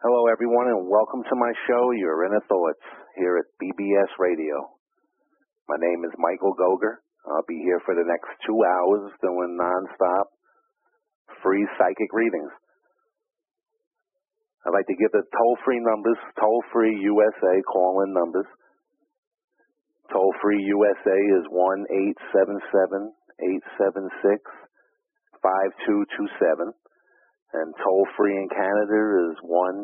Hello, everyone, and welcome to my show, Your Inner Thoughts, here at BBS Radio. My name is Michael Goger. I'll be here for the next 2 hours doing nonstop free psychic readings. I'd like to give the toll-free numbers, toll-free USA call-in numbers. Toll-free USA is 1-877-876-5227. And toll-free in Canada is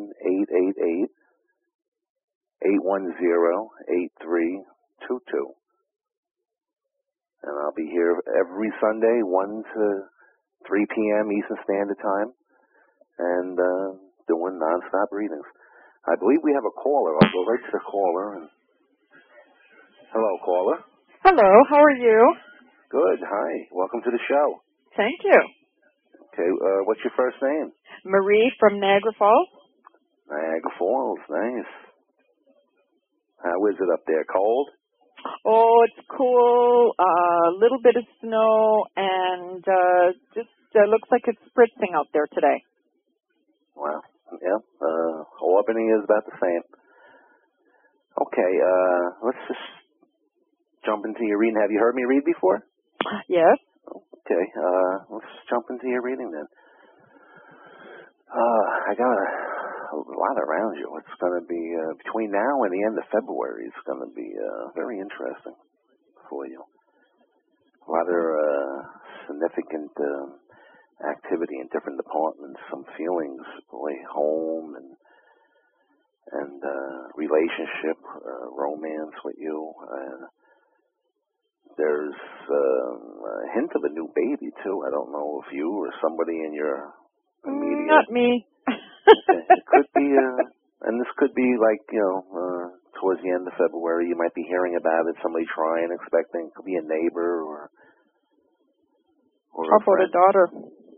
1-888-810-8322. And I'll be here every Sunday, 1 to 3 p.m. Eastern Standard Time, and doing nonstop readings. I believe we have a caller. I'll go right to the caller. And hello, caller. Hello, how are you? Good, hi. Welcome to the show. Thank you. Okay, what's your first name? Marie from Niagara Falls. Niagara Falls, nice. How is it up there? Cold? Oh, it's cool. A little bit of snow, and just looks like it's spritzing out there today. Wow. Yeah. Albany is about the same. Okay. Let's just jump into your reading. Have you heard me read before? Yes. Okay. Let's jump into your reading then. I got a lot around you. It's going to be between now and the end of February. It's going to be very interesting for you. A lot of significant activity in different departments. Some feelings, boy, home and relationship, romance with you. There's a hint of a new baby too. I don't know if you or somebody in your immediate. Not me. Okay. It could be, and this could be like, towards the end of February, you might be hearing about it, somebody trying, expecting, it could be a neighbor or How about a daughter?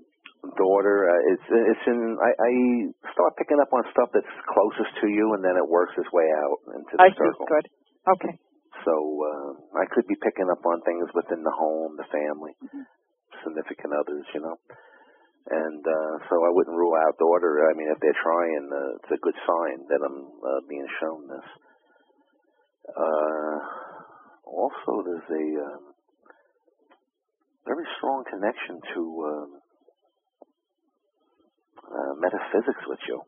It's in, I start picking up on stuff that's closest to you, and then it works its way out into the circle. Good. Okay. So, I could be picking up on things within the home, the family, significant others, And so I wouldn't rule out daughter. I mean, if they're trying, it's a good sign that I'm being shown this. Also, there's a very strong connection to metaphysics with you.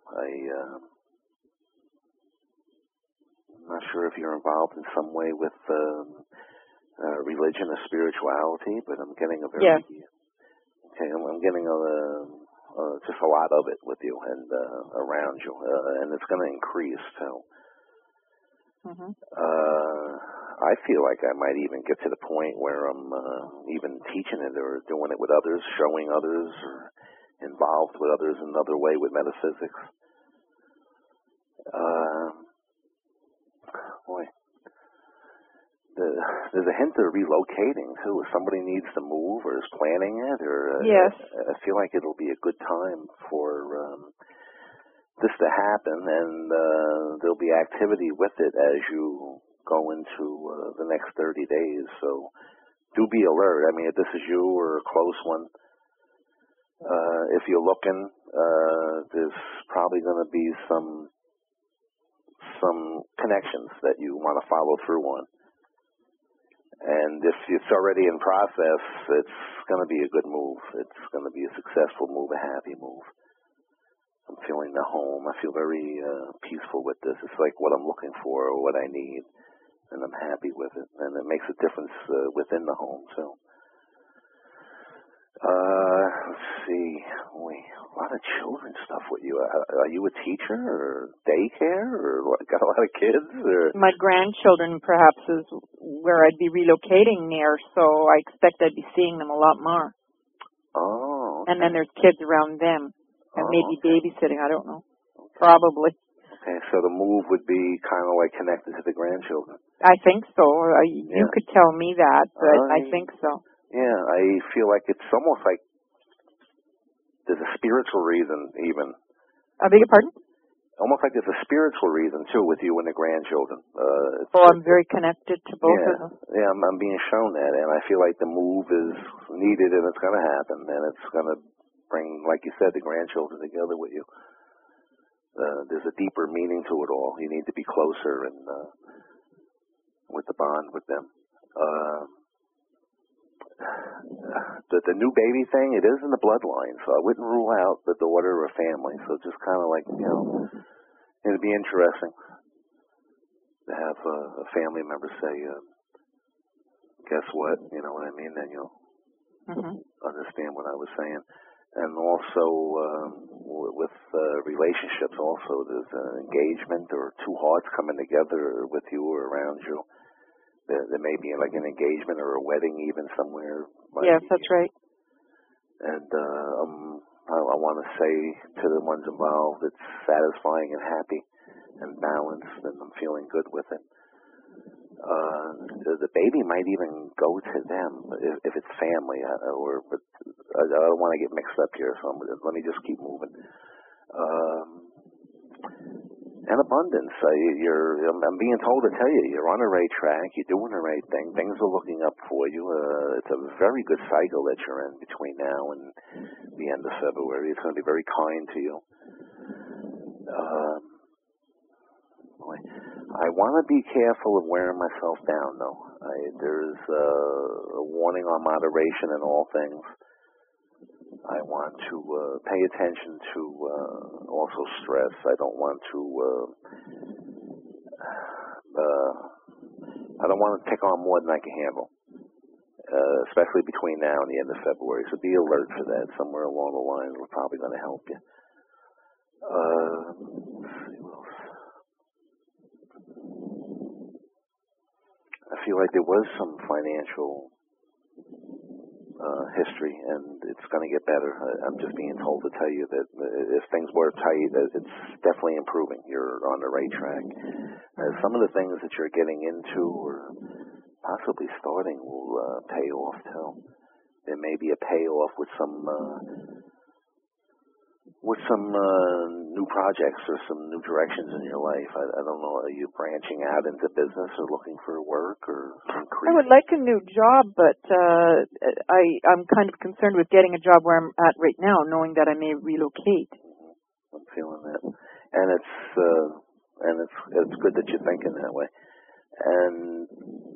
I'm not sure if you're involved in some way with religion or spirituality, but I'm getting a very... Yes. Okay, I'm getting just a lot of it with you and around you, and it's going to increase too. Mm-hmm. I feel like I might even get to the point where I'm even teaching it or doing it with others, showing others, or involved with others in another way with metaphysics. Boy. There's a hint of relocating, too. If somebody needs to move or is planning it, or yes. I feel like it'll be a good time for this to happen, and there'll be activity with it as you go into the next 30 days. So do be alert. I mean, if this is you or a close one, if you're looking, there's probably going to be some connections that you want to follow through on. And if it's already in process, it's going to be a good move. It's going to be a successful move, a happy move. I'm feeling the home. I feel very peaceful with this. It's like what I'm looking for or what I need, and I'm happy with it. And it makes a difference within the home, too. Let's see. A lot of children stuff with you. Are you a teacher or daycare or what, got a lot of kids? Or? My grandchildren perhaps is where I'd be relocating near, so I expect I'd be seeing them a lot more. Oh. Okay. And then there's kids around them, and maybe okay. babysitting. I don't know. Okay. Probably. Okay, so the move would be kind of like connected to the grandchildren. I think so. You could tell me that, but I think so. Yeah, I feel like it's almost like there's a spiritual reason even. I beg your pardon? Almost like there's a spiritual reason, too, with you and the grandchildren. I'm very connected to both of them. Yeah, I'm being shown that, and I feel like the move is needed and it's going to happen, and it's going to bring, like you said, the grandchildren together with you. there's a deeper meaning to it all. You need to be closer and with the bond with them. The new baby thing, it is in the bloodline, so I wouldn't rule out the daughter or family. So just kind of like, it'd be interesting to have a family member say, guess what, you know what I mean? Then you'll understand what I was saying. And also with relationships also, there's an engagement or two hearts coming together with you or around you. There may be like an engagement or a wedding even somewhere. Yes, that's right. And I want to say to the ones involved, it's satisfying and happy and balanced, and I'm feeling good with it. The baby might even go to them if it's family, but I don't want to get mixed up here, so let me just keep moving. And abundance. I'm being told to tell you, you're on the right track. You're doing the right thing. Things are looking up for you. It's a very good cycle that you're in between now and the end of February. It's going to be very kind to you. I want to be careful of wearing myself down, though. There's a warning on moderation in all things. I want to pay attention to also stress. I don't want to take on more than I can handle, especially between now and the end of February. So be alert for that. Somewhere along the line, we're probably going to help you. Let's see what else. I feel like there was some financial history, and it's going to get better. I'm just being told to tell you that if things were tight, it's definitely improving. You're on the right track. Some of the things that you're getting into or possibly starting will pay off too. There may be a payoff with some new projects or some new directions in your life. I don't know. Are you branching out into business or looking for work or increase? I would like a new job, but I'm kind of concerned with getting a job where I'm at right now, knowing that I may relocate. I'm feeling that, and it's good that you're thinking that way. And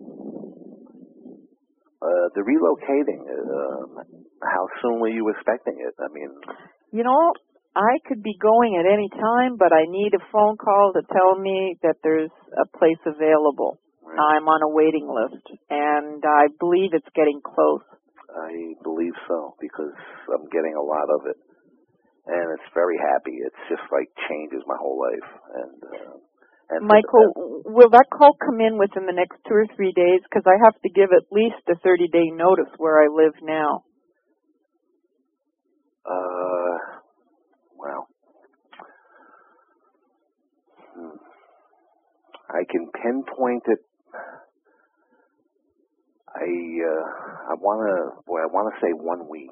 the relocating, how soon were you expecting it? I mean, I could be going at any time, but I need a phone call to tell me that there's a place available. Right. I'm on a waiting list, and I believe it's getting close. I believe so, because I'm getting a lot of it, and it's very happy. It's just like changes my whole life. And Michael, will that call come in within the next 2 or 3 days? Because I have to give at least a 30-day notice where I live now. Well, I can pinpoint it. I want to say 1 week.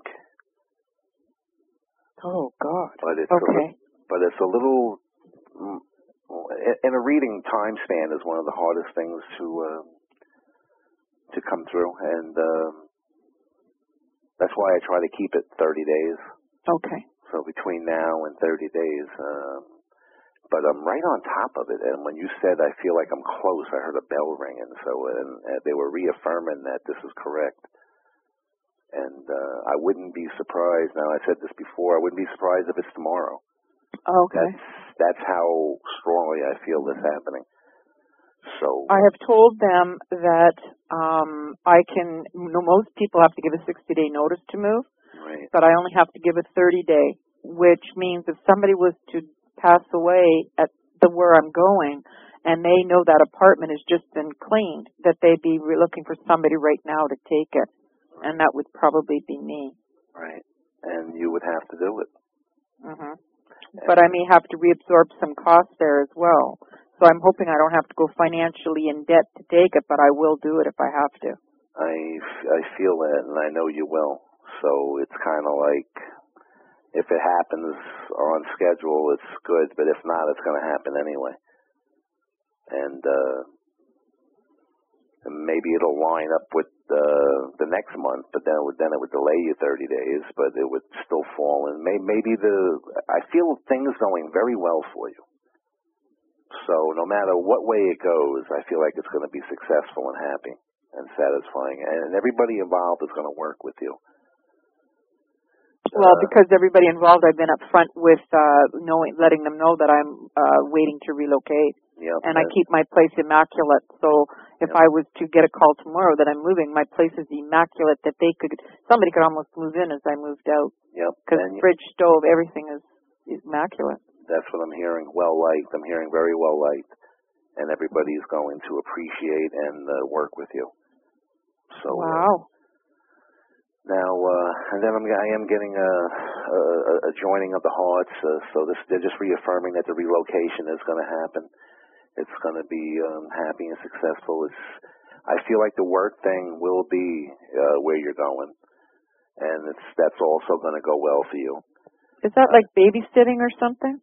Oh God! But it's okay. But it's a little. In a reading, time span is one of the hardest things to come through, and that's why I try to keep it 30 days. Okay. So between now and 30 days, but I'm right on top of it. And when you said I feel like I'm close, I heard a bell ringing. So and they were reaffirming that this is correct. And I wouldn't be surprised. Now I said this before. I wouldn't be surprised if it's tomorrow. Okay. That's how strongly I feel this happening. So I have told them that I can. Most people have to give a 60-day notice to move. Right. But I only have to give a 30-day, which means if somebody was to pass away at where I'm going, and they know that apartment has just been cleaned, that they'd be looking for somebody right now to take it, right. And that would probably be me. Right, and you would have to do it. Mhm. But I may have to reabsorb some costs there as well. So I'm hoping I don't have to go financially in debt to take it, but I will do it if I have to. I feel that, and I know you will. So it's kind of like, if it happens on schedule, it's good, but if not, it's going to happen anyway. And maybe it'll line up with the next month, but then it would delay you 30 days, but it would still fall. And maybe I feel things going very well for you. So no matter what way it goes, I feel like it's going to be successful and happy and satisfying, and everybody involved is going to work with you. Well, because everybody involved, I've been upfront with letting them know that I'm waiting to relocate. Yep, and I keep my place immaculate. So if I was to get a call tomorrow that I'm moving, my place is immaculate. That somebody could almost move in as I moved out. Yep. Because fridge, stove, everything is immaculate. That's what I'm hearing. Well liked. I'm hearing very well liked, and everybody's going to appreciate and work with you. So wow. Now, and then I am getting a joining of the hearts. So they're just reaffirming that the relocation is going to happen. It's going to be happy and successful. I feel like the work thing will be where you're going, and that's also going to go well for you. Is that like babysitting or something?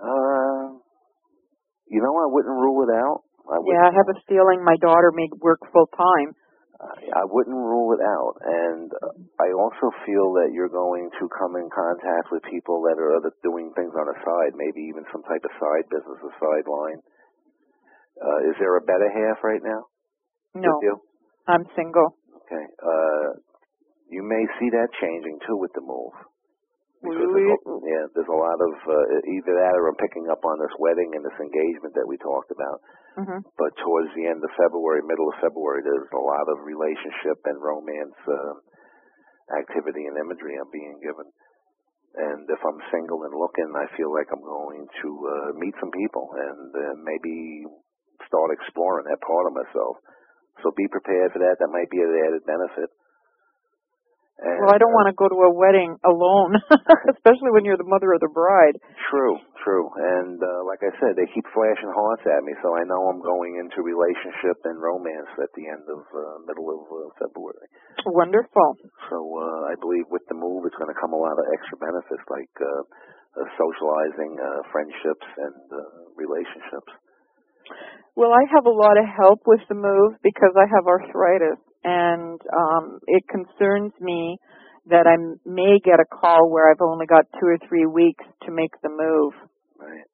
I wouldn't rule it out. I have a feeling my daughter may work full time. I wouldn't rule it out, and I also feel that you're going to come in contact with people that are doing things on the side, maybe even some type of side business, a sideline. Is there a better half right now? No, with you? I'm single. Okay. You may see that changing too with the move. Really? There's a lot of either that or I'm picking up on this wedding and this engagement that we talked about. Mm-hmm. But towards the end of February, middle of February, there's a lot of relationship and romance activity and imagery I'm being given. And if I'm single and looking, I feel like I'm going to meet some people and maybe start exploring that part of myself. So be prepared for that. That might be an added benefit. And, well, I don't want to go to a wedding alone, especially when you're the mother of the bride. True. And like I said, they keep flashing hearts at me, so I know I'm going into relationship and romance at the end of middle of February. Wonderful. So I believe with the move, it's going to come a lot of extra benefits like socializing, friendships, and relationships. Well, I have a lot of help with the move because I have arthritis. And it concerns me that I may get a call where I've only got 2 or 3 weeks to make the move. Right.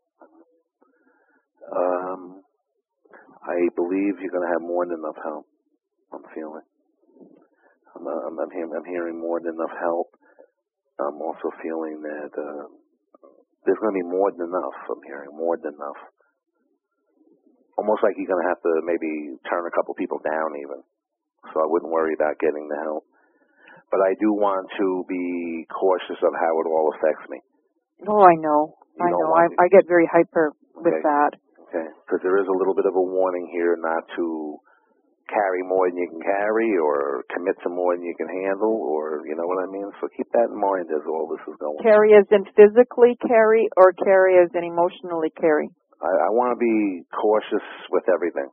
I believe you're going to have more than enough help. I'm feeling. I'm hearing more than enough help. I'm also feeling that there's going to be more than enough. I'm hearing more than enough. Almost like you're going to have to maybe turn a couple people down even. So I wouldn't worry about getting the help. But I do want to be cautious of how it all affects me. Oh, I know. I get very hyper with that. Okay. Because there is a little bit of a warning here not to carry more than you can carry or commit to more than you can handle, or you know what I mean? So keep that in mind as all this is going. Carry as in physically carry or carry as in emotionally carry? I want to be cautious with everything.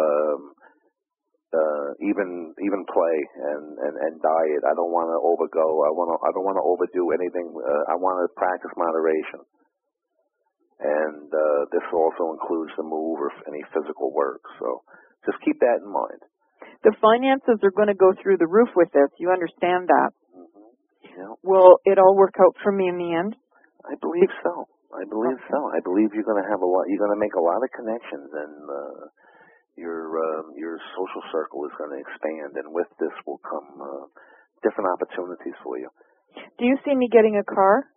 Even play and diet. I don't want to overgo. I don't want to overdo anything. I want to practice moderation. And this also includes the move or any physical work. So just keep that in mind. The finances are going to go through the roof with this. You understand that? Mm-hmm. Yeah. Will it all work out for me in the end? I believe so. I believe you're going to have a lot. You're going to make a lot of connections, and your social circle is going to expand. And with this will come different opportunities for you. Do you see me getting a car?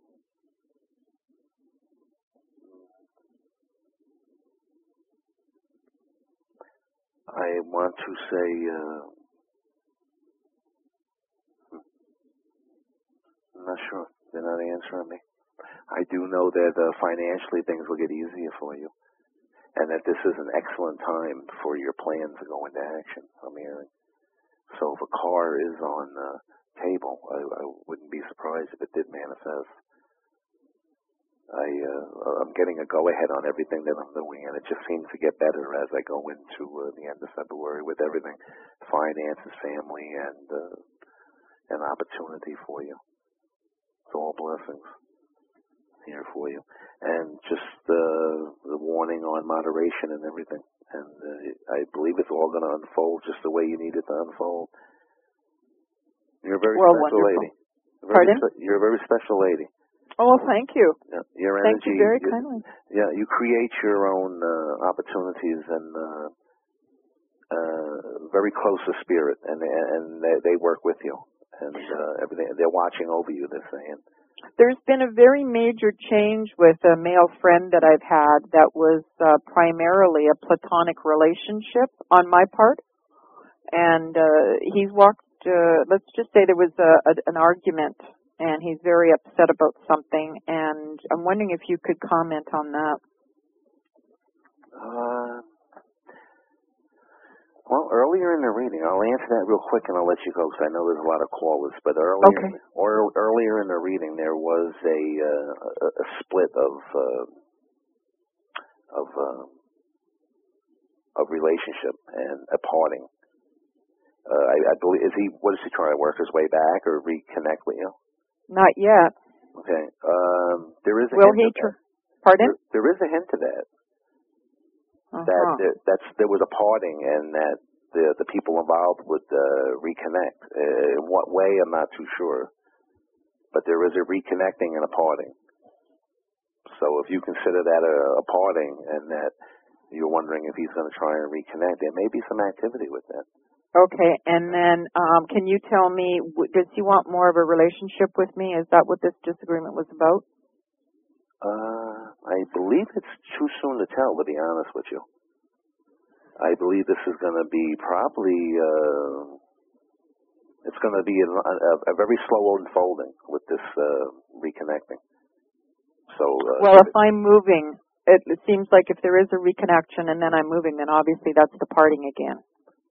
I want to say, I'm not sure. They're not answering me. I do know that financially things will get easier for you, and that this is an excellent time for your plans to go into action. I'm hearing. So if a car is on the table, I wouldn't be surprised if it did manifest. I'm getting a go-ahead on everything that I'm doing, and it just seems to get better as I go into the end of February with everything, finances, family, and opportunity for you. It's all blessings here for you. And just the warning on moderation and everything. And I believe it's all going to unfold just the way you need it to unfold. You're a very Well, special wonderful. lady. Pardon? You're a very special lady. Oh, well, thank you. Yeah, your Thank energy. you very kindly. Yeah, you create your own opportunities and very close to spirit, and they work with you, and everything. They're watching over you. They're saying. There's been a very major change with a male friend that I've had that was primarily a platonic relationship on my part. And he's walked, let's just say there was an argument, and he's very upset about something, and I'm wondering if you could comment on that. Well, earlier in the reading, I'll answer that real quick, and I'll let you go because I know there's a lot of callers. But earlier in the reading, there was a split of relationship and a parting. I believe what is he trying to work his way back or reconnect with you? Not yet. Okay. There is a Will hint he? of that. Pardon? There is a hint of that. That there was a parting and that the people involved would reconnect. In what way, I'm not too sure. But there is a reconnecting and a parting. So if you consider that a parting and that you're wondering if he's going to try and reconnect, there may be some activity with that. Okay, and then can you tell me, does he want more of a relationship with me? Is that what this disagreement was about? I believe it's too soon to tell, to be honest with you. I believe this is going to be probably, it's going to be a very slow unfolding with this reconnecting. So. Well, if I'm moving, it seems like if there is a reconnection and then I'm moving, then obviously that's the parting again.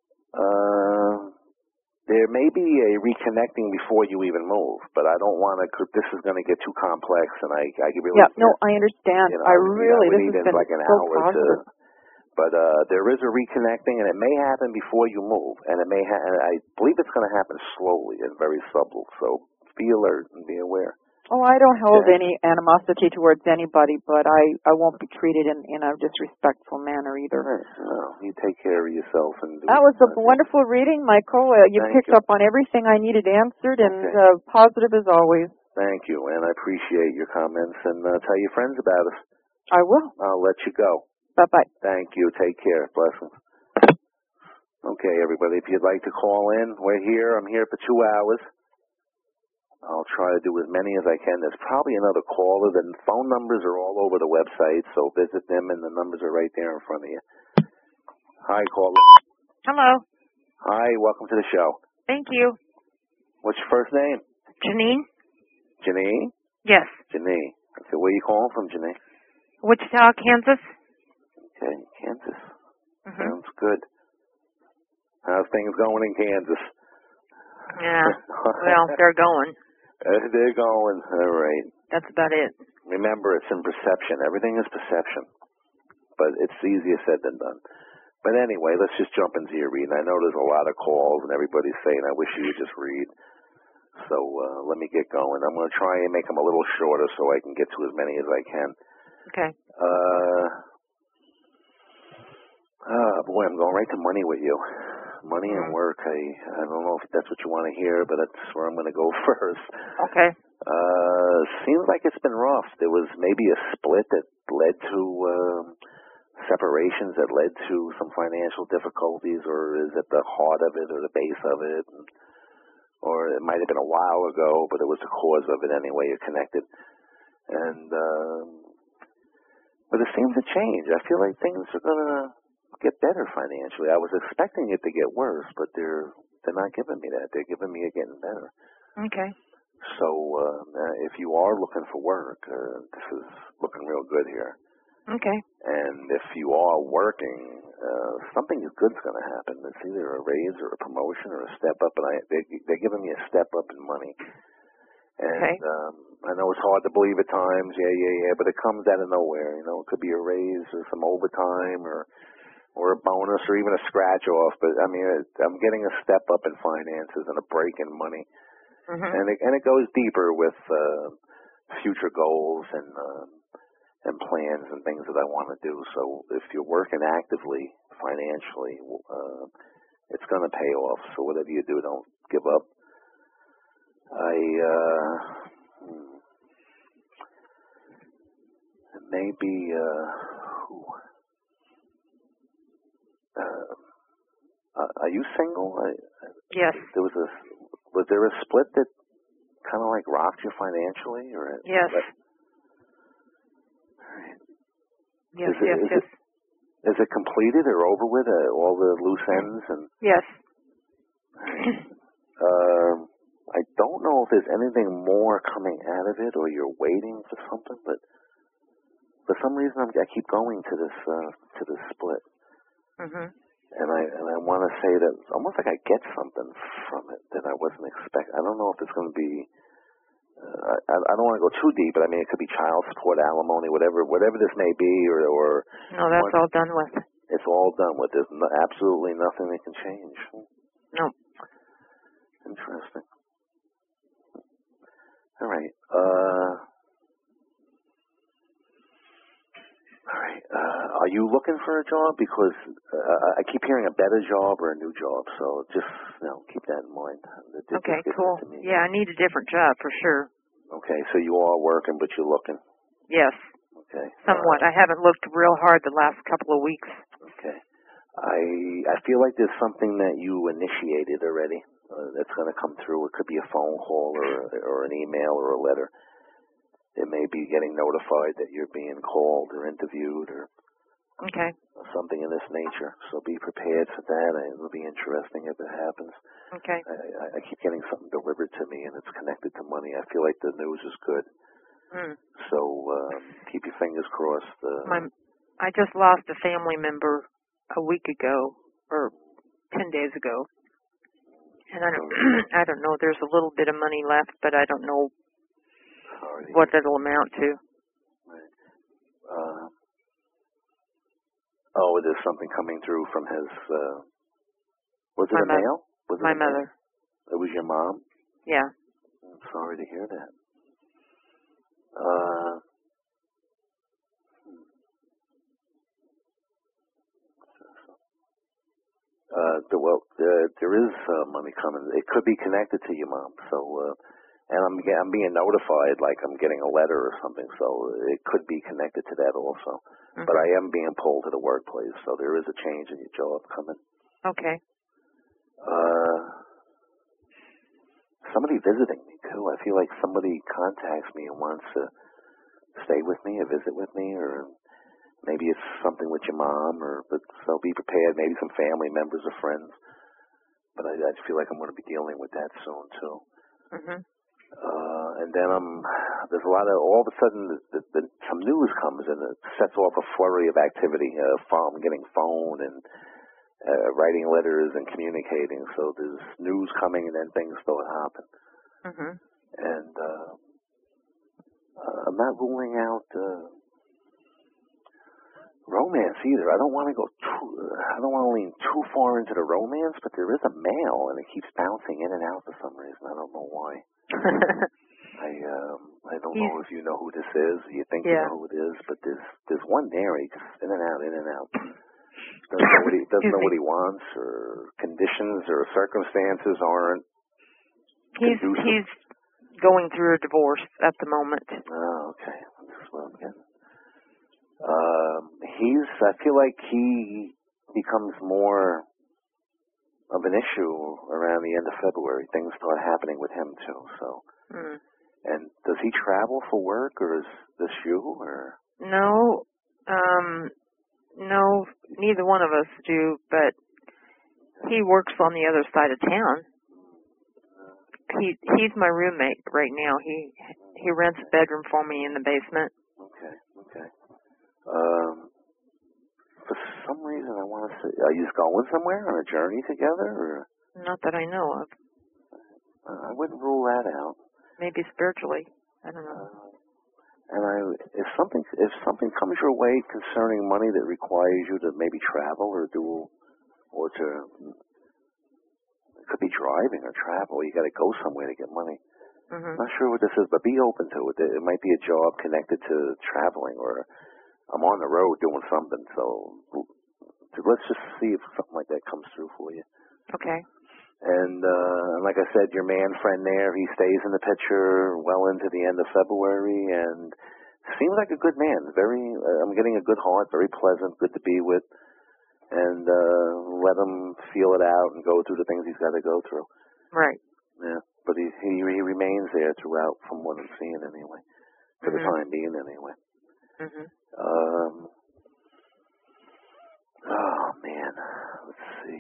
There may be a reconnecting before you even move, but I don't want to. This is going to get too complex, and I really. Yeah, no, I understand. You know, this has been like an so hour positive. But there is a reconnecting, and it may happen before you move, and it may. I believe it's going to happen slowly and very subtle. So be alert and be aware. Oh, I don't hold any animosity towards anybody, but I won't be treated in a disrespectful manner either. No, you take care of yourself. And that was a wonderful reading, Michael. You picked up on everything I needed answered, and positive as always. Thank you, and I appreciate your comments, and tell your friends about us. I will. I'll let you go. Bye-bye. Thank you. Take care. Blessings. Okay, everybody, if you'd like to call in, we're here. I'm here for 2 hours. I'll try to do as many as I can. There's probably another caller. The phone numbers are all over the website, so visit them, and the numbers are right there in front of you. Hi, caller. Hello. Hi, welcome to the show. Thank you. What's your first name? Janine? Janine? Yes. Janine. Okay, where are you calling from, Janine? Wichita, Kansas. Okay, Kansas. Mm-hmm. Sounds good. How's things going in Kansas? Yeah, well, they're going. They're going. All right. That's about it. Remember, it's in perception. Everything is perception. But it's easier said than done. But anyway, let's just jump into your reading. I know there's a lot of calls, and everybody's saying, I wish you would just read. So let me get going. I'm going to try and make them a little shorter so I can get to as many as I can. Okay. Boy, I'm going right to money with you. Money and work. I don't know if that's what you want to hear, but that's where I'm going to go first. Okay. Seems like it's been rough. There was maybe a split that led to separations that led to some financial difficulties, or is it the heart of it or the base of it? Or it might have been a while ago, but it was the cause of it anyway. You're connected. And but it seems to change. I feel like things are going to get better financially. I was expecting it to get worse, but they're not giving me that. They're giving me it getting better. Okay. So if you are looking for work, this is looking real good here. Okay. And if you are working, something good's going to happen. It's either a raise or a promotion or a step up, and they're giving me a step up in money. And I know it's hard to believe at times, but it comes out of nowhere. You know, it could be a raise or some overtime or a bonus or even a scratch off. But I mean, I'm getting a step up in finances and a break in money. Mm-hmm. And it goes deeper with future goals and plans and things that I want to do. So if you're working actively financially, it's going to pay off. So whatever you do, don't give up. Maybe, are you single? Yes. Was there a split that kind of like rocked you financially, or? Yes. Right. Yes, yes. Is it completed or over with, all the loose ends? And yes. I don't know if there's anything more coming out of it, or you're waiting for something, but for some reason I keep going to this split. Mhm. And I want to say that it's almost like I get something from it that I wasn't expecting. I don't know if it's going to be. I don't want to go too deep, but I mean it could be child support, alimony, whatever this may be, or. No, that's all done with. It's all done with. There's absolutely nothing that can change. No. Interesting. All right. Are you looking for a job? Because I keep hearing a better job or a new job, so just keep that in mind. Okay, cool. Yeah, I need a different job for sure. Okay, so you are working, but you're looking. Yes. Okay. Somewhat. I haven't looked real hard the last couple of weeks. Okay. I feel like there's something that you initiated already that's going to come through. It could be a phone call or an email or a letter. It may be getting notified that you're being called or interviewed or okay. something in this nature. So be prepared for that. It'll be interesting if it happens. Okay. I keep getting something delivered to me, and it's connected to money. I feel like the news is good. So keep your fingers crossed. I just lost a family member a week ago, or 10 days ago. And I don't know. There's a little bit of money left, but I don't know what that'll amount to. Right. There's something coming through from his. Was it a male? Was it my mother? It was your mom? Yeah. I'm sorry to hear that. There is money coming. It could be connected to your mom. So, and I'm being notified, like I'm getting a letter or something. So it could be connected to that also. Mm-hmm. But I am being pulled to the workplace, so there is a change in your job coming. Okay. Somebody visiting me too. I feel like somebody contacts me and wants to stay with me or visit with me, or maybe it's something with your mom, but so be prepared. Maybe some family members or friends. But I feel like I'm going to be dealing with that soon too. Mhm. And then there's a lot of, all of a sudden, some news comes and it sets off a flurry of activity. I'm getting phone and writing letters and communicating. So there's news coming and then things start happening. Mhm. And I'm not ruling out romance either. I don't want to lean too far into the romance, but there is a male and it keeps bouncing in and out for some reason. I don't know why. I don't know if you know who this is. You think you know who it is, but there's one there. He just in and out, in and out. Doesn't know what he wants, or conditions or circumstances aren't. He's going through a divorce at the moment. Oh, okay. That's what I'm getting. I feel like he becomes more of an issue around the end of February. Things start happening with him too. So, and does he travel for work, or is this you, or? No, no, neither one of us do. But he works on the other side of town. He's my roommate right now. He rents a bedroom for me in the basement. Okay. For some reason, I want to say, are you going somewhere on a journey together, or? Not that I know of. I wouldn't rule that out. Maybe spiritually. I don't know. And if something comes your way concerning money that requires you to maybe travel or it could be driving or travel. You got to go somewhere to get money. Mm-hmm. Not sure what this is, but be open to it. It might be a job connected to traveling, or I'm on the road doing something. So let's just see if something like that comes through for you. Okay. And like I said, your man friend there, he stays in the picture well into the end of February, and seems like a good man. I'm getting a good heart, very pleasant, good to be with, and let him feel it out and go through the things he's got to go through. Right. Yeah, but he remains there throughout, from what I'm seeing anyway, for the time being anyway. Oh man, let's see.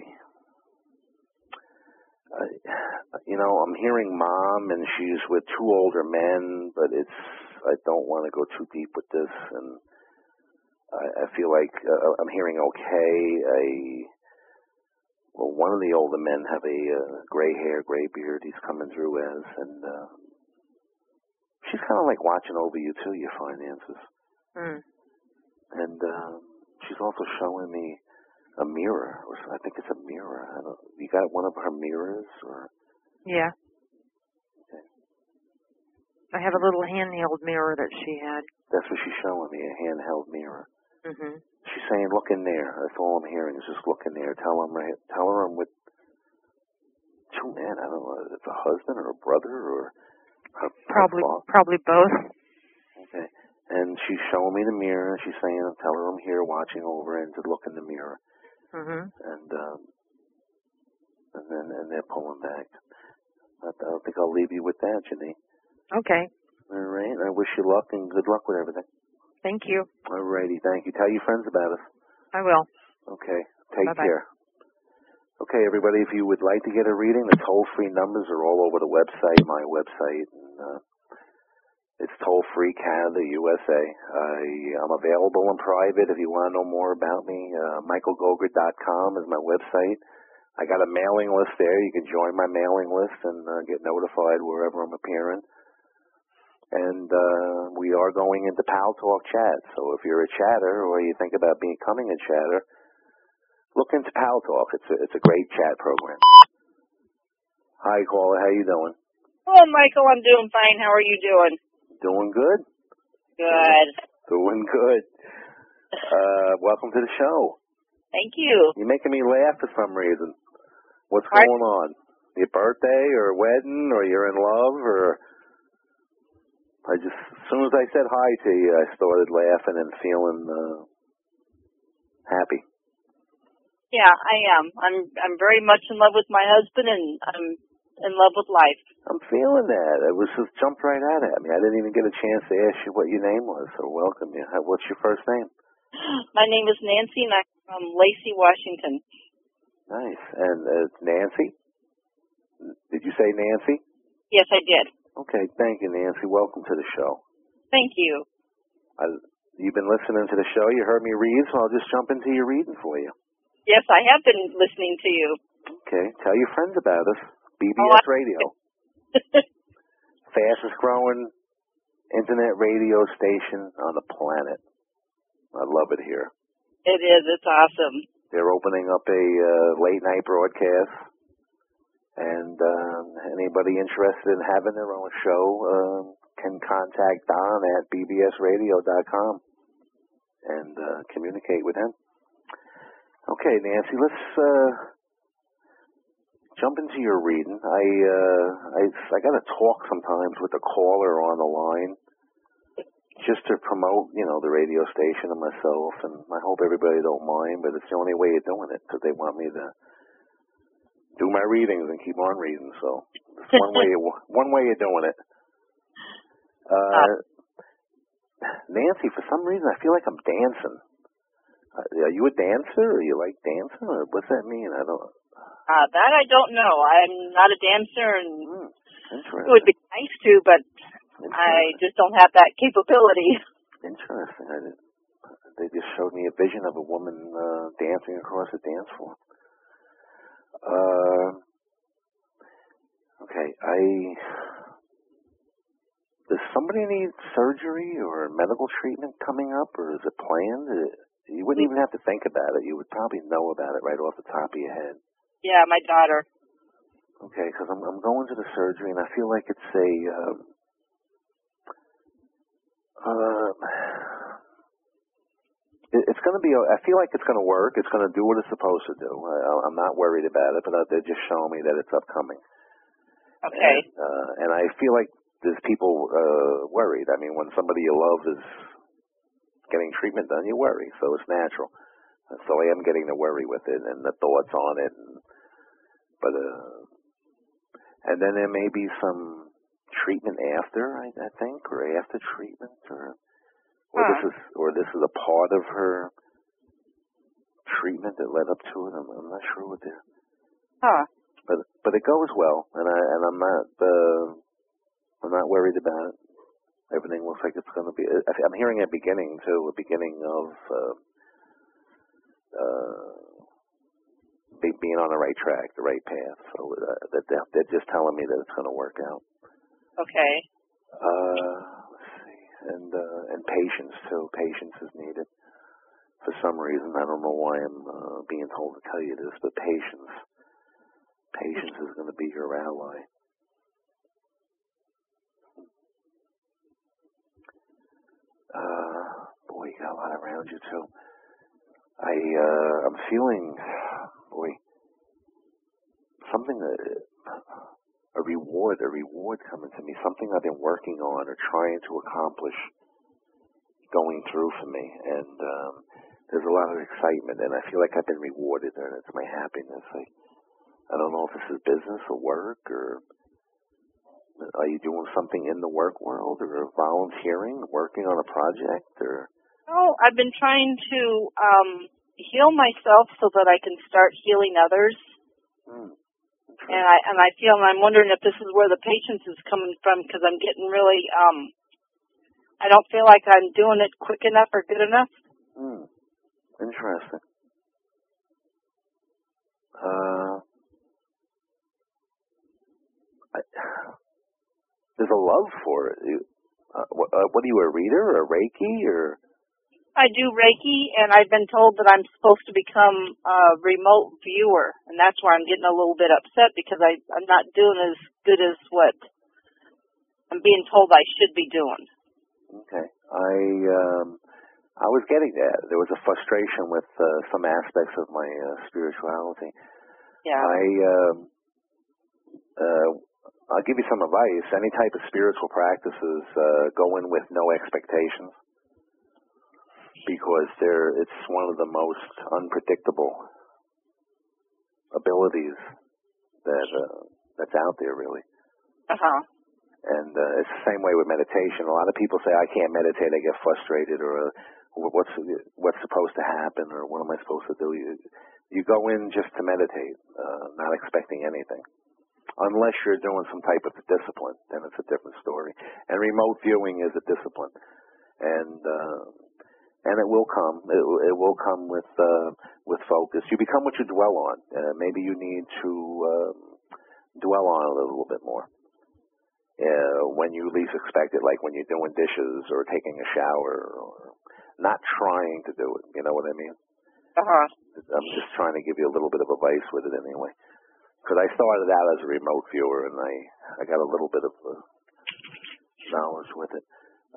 I'm hearing mom, and she's with two older men, but I don't want to go too deep with this, and I feel like I'm hearing okay. Well, one of the older men have a gray hair, gray beard he's coming through as, and she's kind of like watching over you too, your finances. And she's also showing me a mirror, or I think it's a mirror. You got one of her mirrors, or? Yeah. Okay. I have a little handheld mirror that she had. That's what she's showing me, a handheld mirror. Mhm. She's saying, "Look in there." That's all I'm hearing is just look in there. Tell her I'm with two men. I don't know if it's a husband or a brother or probably both. Okay. And she's showing me the mirror, and she's saying, "Tell her I'm here, watching over," and to look in the mirror. Mhm. And they're pulling back. I don't think I'll leave you with that, Janine. Okay. All right. I wish you luck and good luck with everything. Thank you. All righty. Thank you. Tell your friends about us. I will. Okay. Take Bye-bye. care. Okay, everybody, if you would like to get a reading, the toll-free numbers are all over the website, my website. And, it's toll-free, Canada, USA. I'm available in private if you want to know more about me. MichaelGogert.com is my website. I got a mailing list there. You can join my mailing list and get notified wherever I'm appearing. And we are going into Pal Talk chat. So if you're a chatter or you think about becoming a chatter, look into Pal Talk. It's a great chat program. Hi, caller. How you doing? Oh, Michael, I'm doing fine. How are you doing? Doing good. Good. Doing good. Welcome to the show. Thank you. You're making me laugh for some reason. What's Pardon? going on? Your birthday or wedding or you're in love or... as soon as I said hi to you, I started laughing and feeling happy. Yeah, I am. I'm very much in love with my husband, and I'm in love with life. I'm feeling that. It was just jumped right out at me. I didn't even get a chance to ask you what your name was, so welcome you. What's your first name? My name is Nancy, and I'm from Lacey, Washington. Nice. And Nancy? Did you say Nancy? Yes, I did. Okay, thank you, Nancy. Welcome to the show. Thank you. You've been listening to the show. You heard me read, so I'll just jump into your reading for you. Yes, I have been listening to you. Okay. Tell your friends about us. BBS Radio. Fastest growing internet radio station on the planet. I love it here. It is. It's awesome. They're opening up a late night broadcast, and anybody interested in having their own show can contact Don at bbsradio.com and communicate with him. Okay, Nancy, let's jump into your reading. I got to talk sometimes with the caller on the line just to promote, the radio station and myself, and I hope everybody don't mind, but it's the only way of doing it because they want me to do my readings and keep on reading. So it's one way of doing it. Nancy, for some reason, I feel like I'm dancing. Are you a dancer, or you like dancing, or what's that mean? I don't. That I don't know. I'm not a dancer, and it would be nice to, but I just don't have that capability. Interesting. They just showed me a vision of a woman dancing across a dance floor. Okay, does somebody need surgery or medical treatment coming up, or is it planned? You wouldn't even have to think about it. You would probably know about it right off the top of your head. Yeah, my daughter. Okay, because I'm going to the surgery, and I feel like it's a... it's going to be. I feel like it's going to work. It's going to do what it's supposed to do. I'm not worried about it, but they're just showing me that it's upcoming. Okay. And I feel like there's people worried. I mean, when somebody you love is getting treatment done, you worry. So it's natural. So I am getting the worry with it and the thoughts on it. And then there may be some treatment after, I think, or after treatment, or this is a part of her treatment that led up to it. I'm not sure what they're. But it goes well, and I'm not worried about it. Everything looks like it's going to be. I'm hearing a beginning too, a beginning of being on the right track, the right path. So they're just telling me that it's going to work out. Okay. Let's see, and patience too. Patience is needed. For some reason, I don't know why I'm being told to tell you this, but patience is going to be your ally. Boy, you got a lot around you too. I'm feeling, something, a reward coming to me, something I've been working on or trying to accomplish going through for me, and there's a lot of excitement, and I feel like I've been rewarded, and it's my happiness. I don't know if this is business or work, or are you doing something in the work world, or volunteering, working on a project, or? Oh, I've been trying to heal myself so that I can start healing others. And I'm wondering if this is where the patience is coming from, because I'm getting really, I don't feel like I'm doing it quick enough or good enough. Interesting. There's a love for it. What are you, a reader or a Reiki, or? I do Reiki, and I've been told that I'm supposed to become a remote viewer, and that's where I'm getting a little bit upset, because I'm not doing as good as what I'm being told I should be doing. Okay. I was getting that. There was a frustration with some aspects of my spirituality. Yeah. I'll give you some advice. Any type of spiritual practices, go in with no expectations, because it's one of the most unpredictable abilities that's out there, really. And it's the same way with meditation. A lot of people say, I can't meditate, I get frustrated, or what's supposed to happen, or what am I supposed to do? You go in just to meditate, not expecting anything. Unless you're doing some type of discipline, then it's a different story. And remote viewing is a discipline. And it will come. It will come with focus. You become what you dwell on. Maybe you need to dwell on it a little bit more. When you least expect it, like when you're doing dishes or taking a shower, or not trying to do it. You know what I mean? I'm just trying to give you a little bit of advice with it anyway. Because I started out as a remote viewer, and I got a little bit of knowledge with it.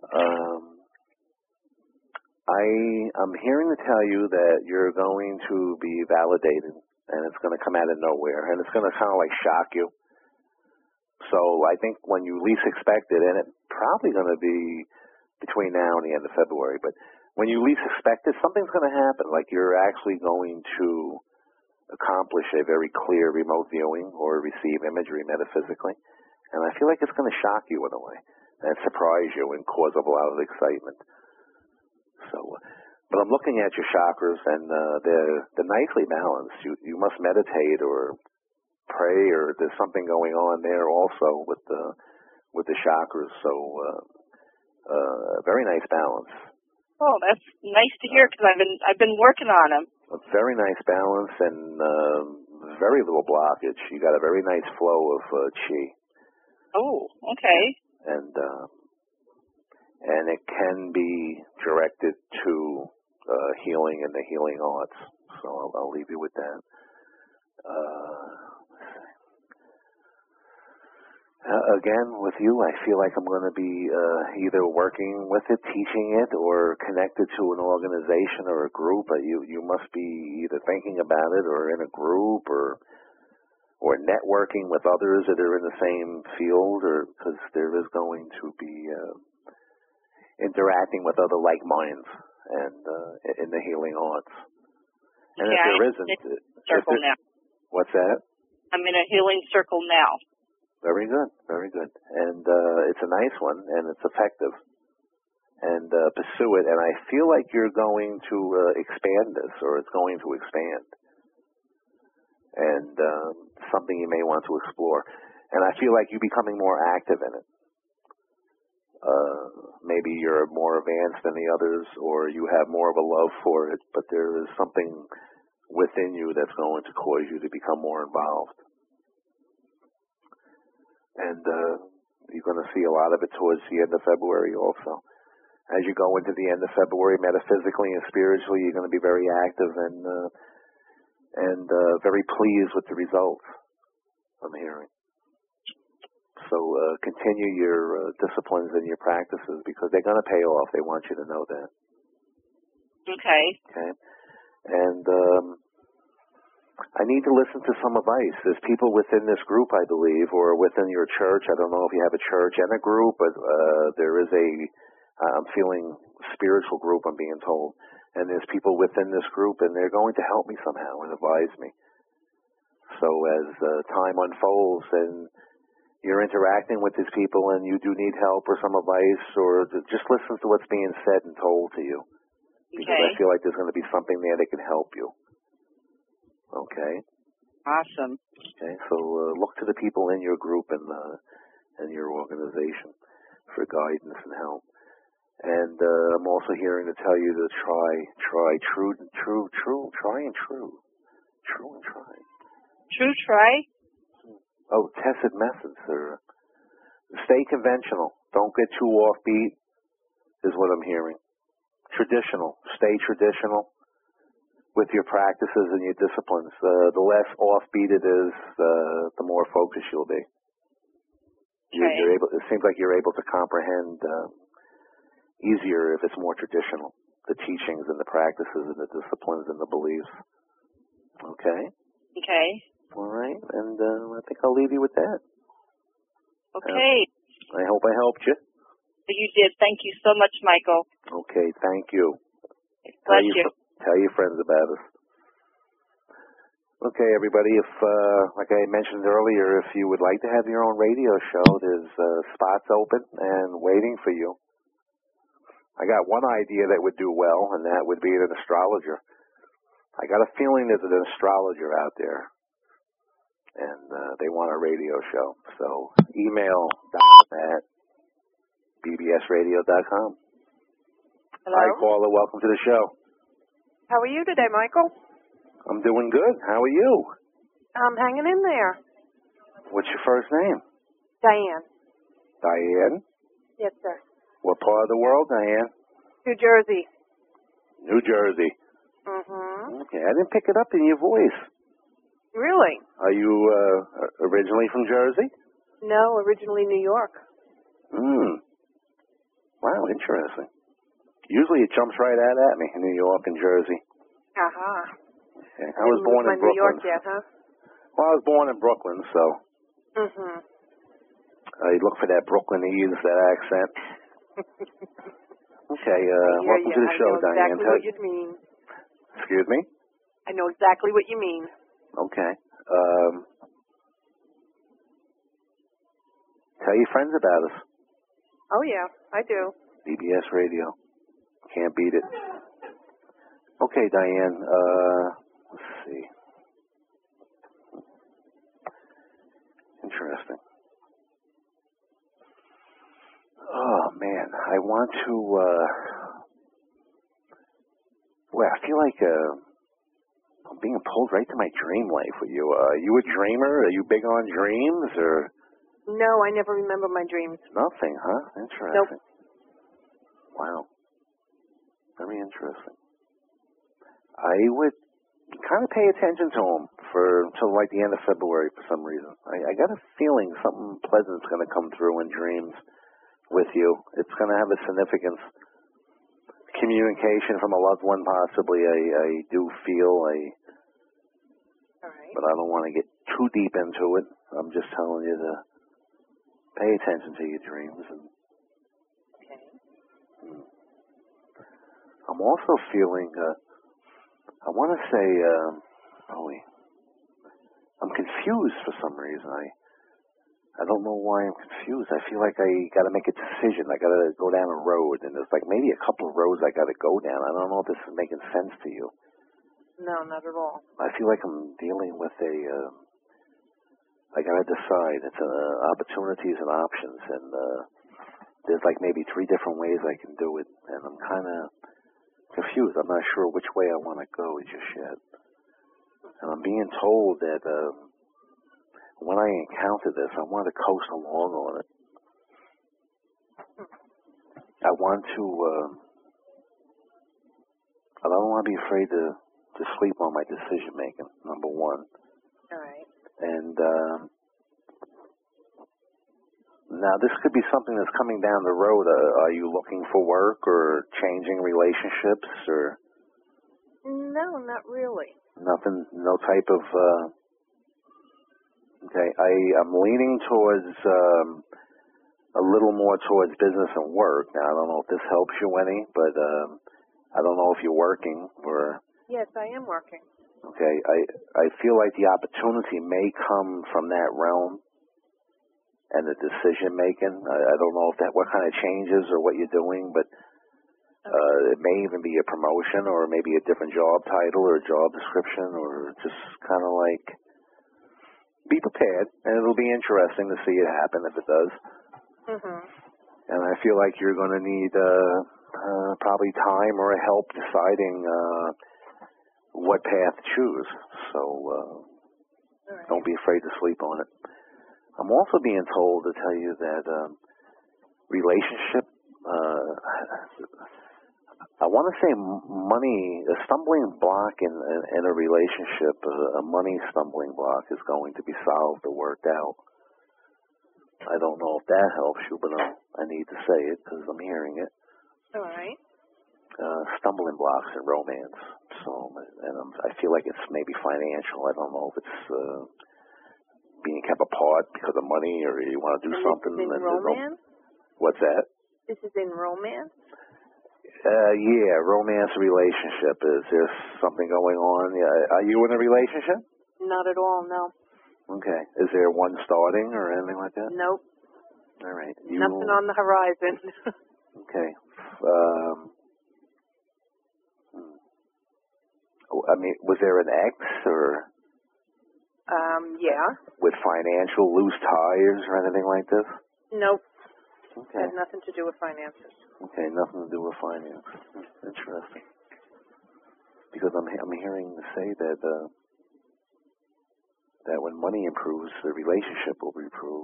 I'm hearing to tell you that you're going to be validated, and it's going to come out of nowhere, and it's going to kind of like shock you. So I think when you least expect it, and it's probably going to be between now and the end of February, but when you least expect it, something's going to happen. Like you're actually going to accomplish a very clear remote viewing or receive imagery metaphysically. And I feel like it's going to shock you in a way and surprise you and cause a lot of excitement. So, but I'm looking at your chakras, and they're nicely balanced. You must meditate or pray, or there's something going on there also with the chakras. So, very nice balance. Oh, that's nice to hear, because I've been working on them. A very nice balance and very little blockage. You got a very nice flow of chi. Oh, okay. And it can be directed to healing and the healing arts. So I'll leave you with that. again, with you, I feel like I'm going to be either working with it, teaching it, or connected to an organization or a group. You must be either thinking about it or in a group or networking with others that are in the same field, or because there is going to be interacting with other like minds and in the healing arts. And if there isn't, circle now. What's that? I'm in a healing circle now. Very good, very good. And it's a nice one, and it's effective. And pursue it. And I feel like you're going to expand this, or it's going to expand. And something you may want to explore. And I feel like you're becoming more active in it. Maybe you're more advanced than the others, or you have more of a love for it, but there is something within you that's going to cause you to become more involved. And you're going to see a lot of it towards the end of February also. As you go into the end of February, metaphysically and spiritually, you're going to be very active and very pleased with the results I'm hearing. So continue your disciplines and your practices, because they're going to pay off. They want you to know that. Okay. Okay. And I need to listen to some advice. There's people within this group, I believe, or within your church. I don't know if you have a church and a group, but there is I'm feeling spiritual group, I'm being told. And there's people within this group, and they're going to help me somehow and advise me. So as time unfolds and you're interacting with these people and you do need help or some advice, or just listen to what's being said and told to you. Because I feel like there's going to be something there that can help you. Okay? Awesome. Okay, so look to the people in your group and your organization for guidance and help. And I'm also hearing to tell you to try true and true. True try? Oh, tested methods. Stay conventional. Don't get too offbeat, is what I'm hearing. Traditional. Stay traditional with your practices and your disciplines. The less offbeat it is, the more focused you'll be. Okay. It seems like you're able to comprehend easier if it's more traditional. The teachings and the practices and the disciplines and the beliefs. Okay? Okay. All right, and I think I'll leave you with that. Okay. I hope I helped you. You did. Thank you so much, Michael. Okay, thank you. Bless you. Tell your friends about us. Okay, everybody, if, like I mentioned earlier, if you would like to have your own radio show, there's spots open and waiting for you. I got one idea that would do well, and that would be an astrologer. I got a feeling there's an astrologer out there. And they want a radio show. So email at bbsradio.com. Hello? Hi, caller. Welcome to the show. How are you today, Michael? I'm doing good. How are you? I'm hanging in there. What's your first name? Diane. Diane? Yes, sir. What part of the world, Diane? New Jersey. New Jersey. Mm-hmm. Okay, I didn't pick it up in your voice. Really? Are you originally from Jersey? No, originally New York. Wow, interesting. Usually it jumps right out at me, New York and Jersey. Uh-huh. Okay. I was born in Brooklyn. New York yet, huh? Well, I was born in Brooklyn, so Mm-hmm. I look for that Brooklynese, that accent. Okay, welcome to the show, Diane. I know exactly what you mean. Excuse me? I know exactly what you mean. Okay. Tell your friends about us. Oh, yeah, I do. BBS Radio. Can't beat it. Okay, Diane, let's see. Interesting. Oh, man, I want to, I feel like, I'm being pulled right to my dream life with you. Are you a dreamer? Are you big on dreams, or? No, I never remember my dreams. Nothing, huh? Interesting. Nope. Wow. Very interesting. I would kind of pay attention to them for until like the end of February for some reason. I got a feeling something pleasant's going to come through in dreams with you. It's going to have a significance. Communication from a loved one, possibly. I do feel All right. but I don't want to get too deep into it. I'm just telling you to pay attention to your dreams. And Okay. I'm also feeling, I want to say, I'm confused for some reason. I don't know why I'm confused. I feel like I got to make a decision. I got to go down a road, and there's like maybe a couple of roads I got to go down. I don't know if this is making sense to you. No, not at all. I feel like I'm dealing with I got to decide. It's opportunities and options, and there's like maybe 3 different ways I can do it, and I'm kind of confused. I'm not sure which way I want to go just yet. And I'm being told that when I encounter this, I want to coast along on it. I want to, I don't want to be afraid to sleep on my decision making, number one. All right. And now this could be something that's coming down the road. Are you looking for work or changing relationships or? No, not really. Nothing, no type of, okay, I'm leaning towards, a little more towards business and work. Now, I don't know if this helps you any, but, I don't know if you're working or. Yes, I am working. Okay, I feel like the opportunity may come from that realm and the decision making. I don't know if what kind of changes or what you're doing, but it may even be a promotion or maybe a different job title or a job description or just kind of like be prepared, and it'll be interesting to see it happen if it does. Mm-hmm. And I feel like you're going to need probably time or help deciding what path to choose. So don't be afraid to sleep on it. I'm also being told to tell you that relationship, I want to say money, a stumbling block in a relationship, a money stumbling block is going to be solved or worked out. I don't know if that helps you, but I need to say it because I'm hearing it. All right. Stumbling blocks in romance. So, and I feel like it's maybe financial. I don't know if it's being kept apart because of money or you want to do something. This is in romance? What's that? This is in romance? Yeah, romance relationship. Is there something going on? Yeah. Are you in a relationship? Not at all, no. Okay. Is there one starting or anything like that? Nope. All right. Nothing on the horizon. Okay. I mean, was there an ex or? Yeah. With financial loose ties or anything like this? Nope. Okay. Had nothing to do with finances. Okay, nothing to do with finance. Interesting. Because I'm hearing you say that that when money improves, the relationship will improve.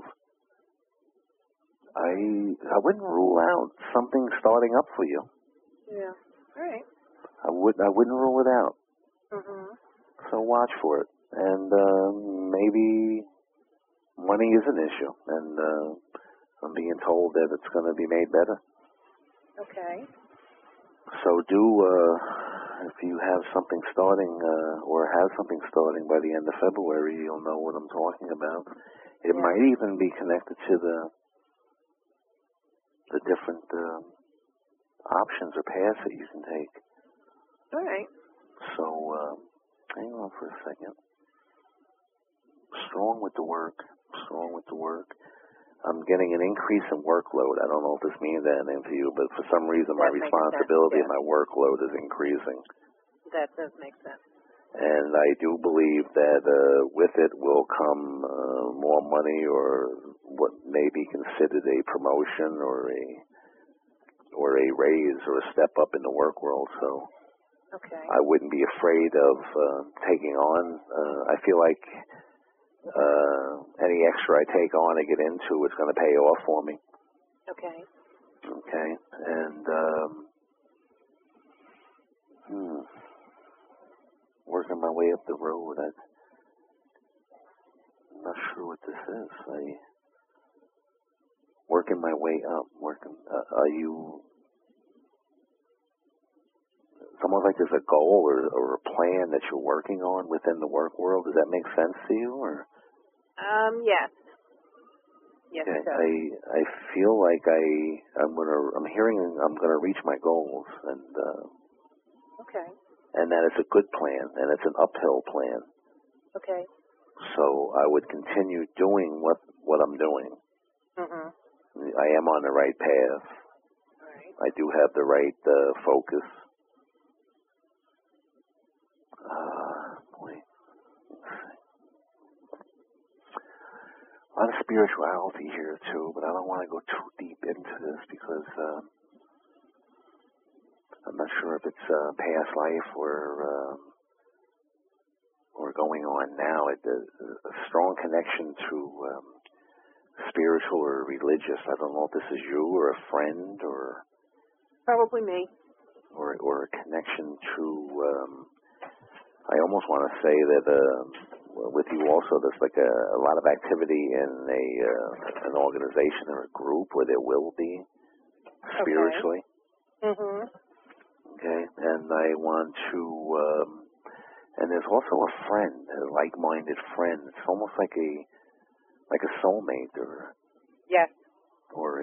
I wouldn't rule out something starting up for you. Yeah. All right. I wouldn't rule it out. Mhm. So watch for it, and maybe money is an issue, and I'm being told that it's going to be made better. Okay. So if you have something starting or have something starting by the end of February, you'll know what I'm talking about. It might even be connected to the different options or paths that you can take. All right. So hang on for a second. Strong with the work. Strong with the work. I'm getting an increase in workload. I don't know if this means anything to you, but for some reason my responsibility and my workload is increasing. That does make sense. And I do believe that with it will come more money or what may be considered a promotion or a raise or a step up in the work world. So okay. I wouldn't be afraid of taking on. I feel like any extra I take on to get into, it's going to pay off for me. Okay. Okay. And working my way up the road. sure what this is. Working my way up. Are you? It's almost like there's a goal or a plan that you're working on within the work world. Does that make sense to you, or? Yes. Yes, Okay. it does. I feel like I'm hearing I'm gonna reach my goals, Okay. and that it's a good plan, and it's an uphill plan. Okay. So I would continue doing what I'm doing. Mhm. I am on the right path. All right. I do have the right focus. Boy. A lot of spirituality here too, but I don't want to go too deep into this because I'm not sure if it's past life or going on now. A strong connection to spiritual or religious. I don't know if this is you or a friend or Probably me. or a connection to. I almost want to say that with you also, there's like a lot of activity in an organization or a group where there will be spiritually. Mhm. Okay, and I want to. And there's also a friend, a like-minded friend. It's almost like a soulmate Yes. or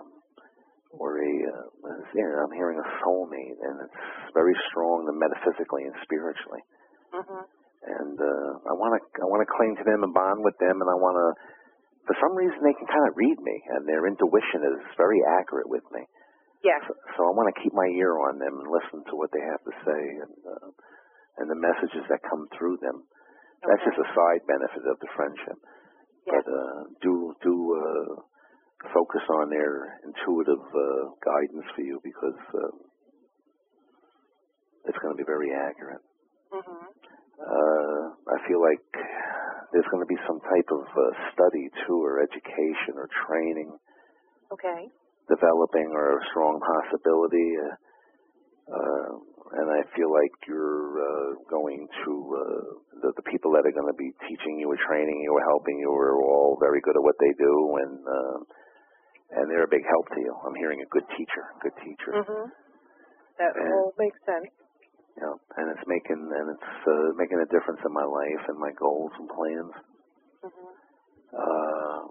I'm hearing a soulmate, and it's very strong metaphysically and spiritually. Mhm. And I want to cling to them and bond with them, and I want to. For some reason, they can kind of read me, and their intuition is very accurate with me. Yes. So I want to keep my ear on them and listen to what they have to say, and the messages that come through them. That's Okay. just a side benefit of the friendship. Yes. But do focus on their intuitive guidance for you because it's going to be very accurate. Mhm. I feel like there's going to be some type of study too, or education, or training, Okay. developing, or a strong possibility. And I feel like you're going to the people that are going to be teaching you or training you or helping you are all very good at what they do, and they're a big help to you. I'm hearing a good teacher. Mhm. That And- all makes sense. Yeah, and it's making a difference in my life and my goals and plans. Mhm.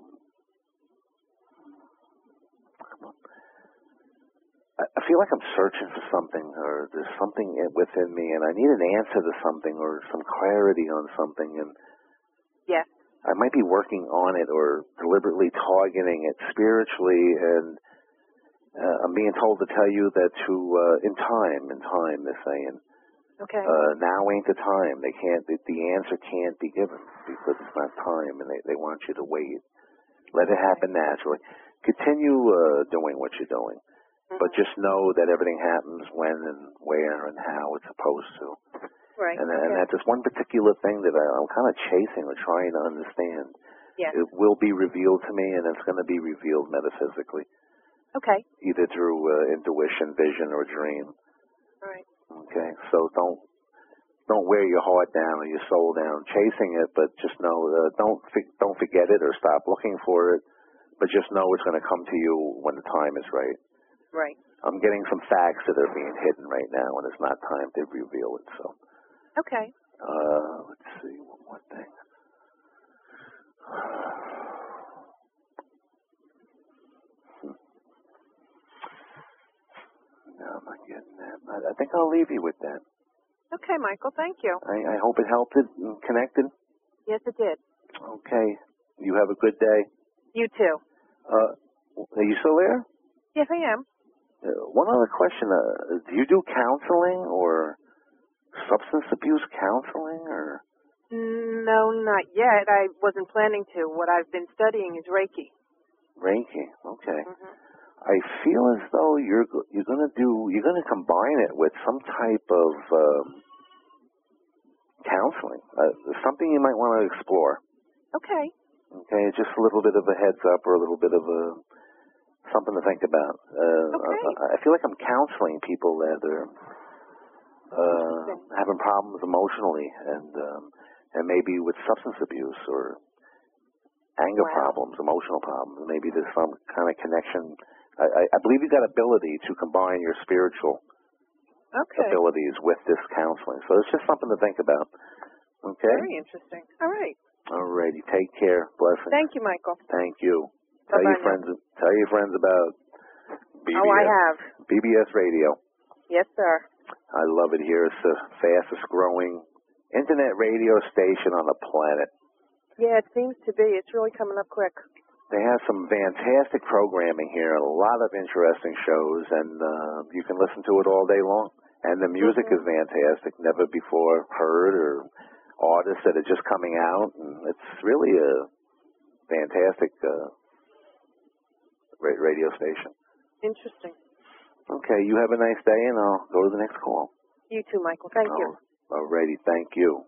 I feel like I'm searching for something, or there's something within me, and I need an answer to something or some clarity on something, and Yes. I might be working on it or deliberately targeting it spiritually, and I'm being told to tell you that in time, they're saying, Okay. now ain't the time. They can't. The answer can't be given because it's not time, and they want you to wait. Let it happen naturally. Continue doing what you're doing. But just know that everything happens when and where and how it's supposed to. Right. And Okay. that's just one particular thing that I'm kind of chasing or trying to understand. Yes. It will be revealed to me, and it's going to be revealed metaphysically, Okay. either through intuition, vision, or dream. All right. Okay? So don't wear your heart down or your soul down chasing it, but just know, don't forget it or stop looking for it, but just know it's going to come to you when the time is right. Right. I'm getting some facts that are being hidden right now, and it's not time to reveal it. So, Okay. let's see, one more thing. No, I'm not getting that. I think I'll leave you with that. Okay, Michael. Thank you. I hope it helped it and connected. Yes, it did. Okay. You have a good day. You too. Are you still there? Yes, I am. One other question. Do you do counseling or substance abuse counseling or? No, not yet. I wasn't planning to. What I've been studying is Reiki. Reiki. Okay. Mhm. I feel as though you're going to combine it with some type of counseling. Something you might want to explore. Okay. Okay, just a little bit of a heads up or a little bit of something to think about. Okay. I feel like I'm counseling people that are having problems emotionally and maybe with substance abuse or anger Wow. problems, emotional problems. Maybe there's some kind of connection. I believe you've got ability to combine your spiritual Okay. abilities with this counseling. So it's just something to think about. Okay? Very interesting. All right. All righty. Take care. Blessings. Thank you, Michael. Thank you. Tell Bye-bye your friends. Tell your friends about BBS. Oh, I have. BBS Radio. Yes, sir. I love it here. It's the fastest growing internet radio station on the planet. Yeah, it seems to be. It's really coming up quick. They have some fantastic programming here, a lot of interesting shows, and you can listen to it all day long. And the music is fantastic, never before heard, or artists that are just coming out. And it's really a fantastic radio station. Interesting. Okay, you have a nice day, and I'll go to the next call. You too, Michael. Thank you. Alrighty, thank you.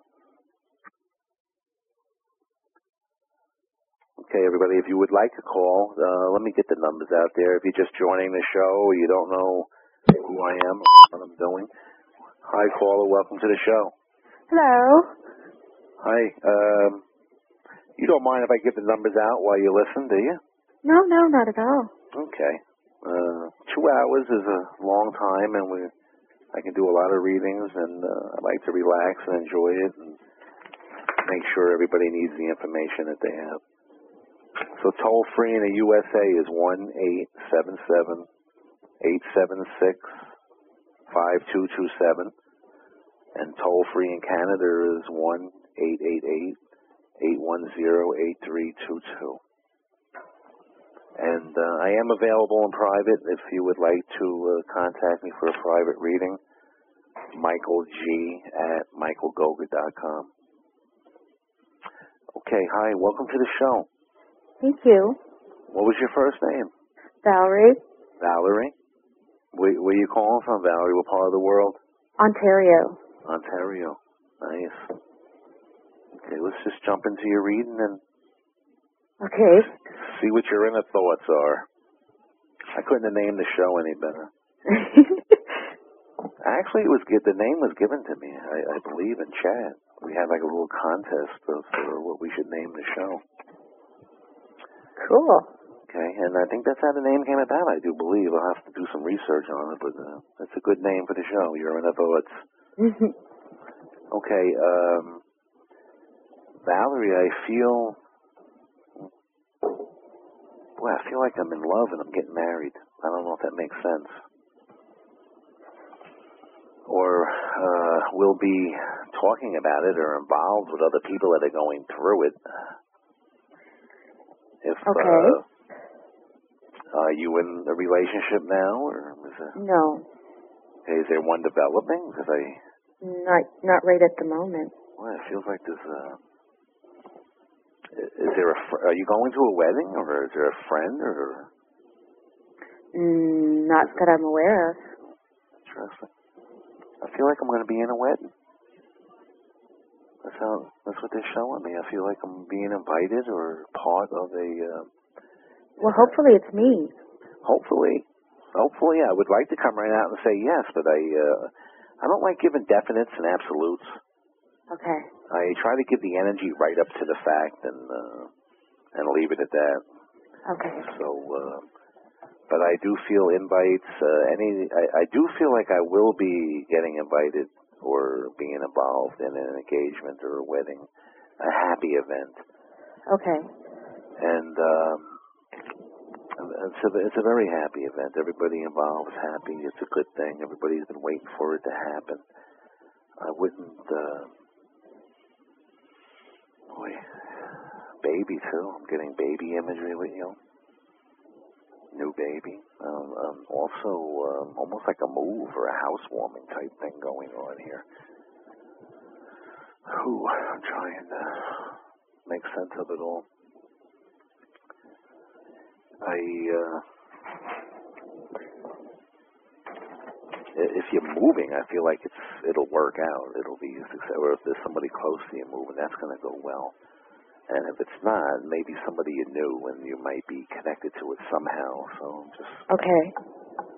Okay, everybody, if you would like to call, let me get the numbers out there. If you're just joining the show or you don't know who I am or what I'm doing. Hi, caller. Welcome to the show. Hello. Hi. You don't mind if I give the numbers out while you listen, do you? No, not at all. Okay. 2 hours is a long time, and I can do a lot of readings, and I like to relax and enjoy it and make sure everybody needs the information that they have. So toll free in the USA is 1-877-876-5227, and toll free in Canada is 1-888-810-8322. And I am available in private if you would like to contact me for a private reading. Michael G at michaelgoga.com. Okay, hi, welcome to the show. Thank you. What was your first name? Valerie, Valerie? Where are you calling from, Valerie? What part of the world? Ontario. Ontario. Nice. Okay, let's just jump into your reading and Okay. see what your inner thoughts are. I couldn't have named the show any better. Actually, the name was given to me, I believe, in chat. We had like a little contest for what we should name the show. Cool. Okay, and I think that's how the name came about, I do believe. I'll have to do some research on it, but that's a good name for the show, Your Inner Thoughts. Okay, Valerie, I feel like I'm in love and I'm getting married. I don't know if that makes sense. Or we'll be talking about it or involved with other people that are going through it. Okay. Are you in a relationship now, or No. is there one developing? Because Not right at the moment. well, it feels like there's is there are you going to a wedding, or is there a friend, or? Not that I'm aware of. Interesting. I feel like I'm going to be in a wedding. That's what they're showing me. I feel like I'm being invited or part of a. Well, hopefully it's me. Hopefully, I would like to come right out and say yes, but I don't like giving definites and absolutes. Okay. I try to give the energy right up to the fact and leave it at that. Okay. So, but I do feel invites. I do feel like I will be getting invited or being involved in an engagement or a wedding, a happy event. Okay. And it's a very happy event. Everybody involved is happy. It's a good thing. Everybody's been waiting for it to happen. I wouldn't. Baby too. I'm getting baby imagery with you. New baby. Also, almost like a move or a housewarming type thing going on here. I'm trying to make sense of it all. If you're moving, I feel like it'll work out. It'll be successful. Or if there's somebody close to you moving, that's going to go well. And if it's not, maybe somebody you knew and you might be connected to it somehow. So just Okay.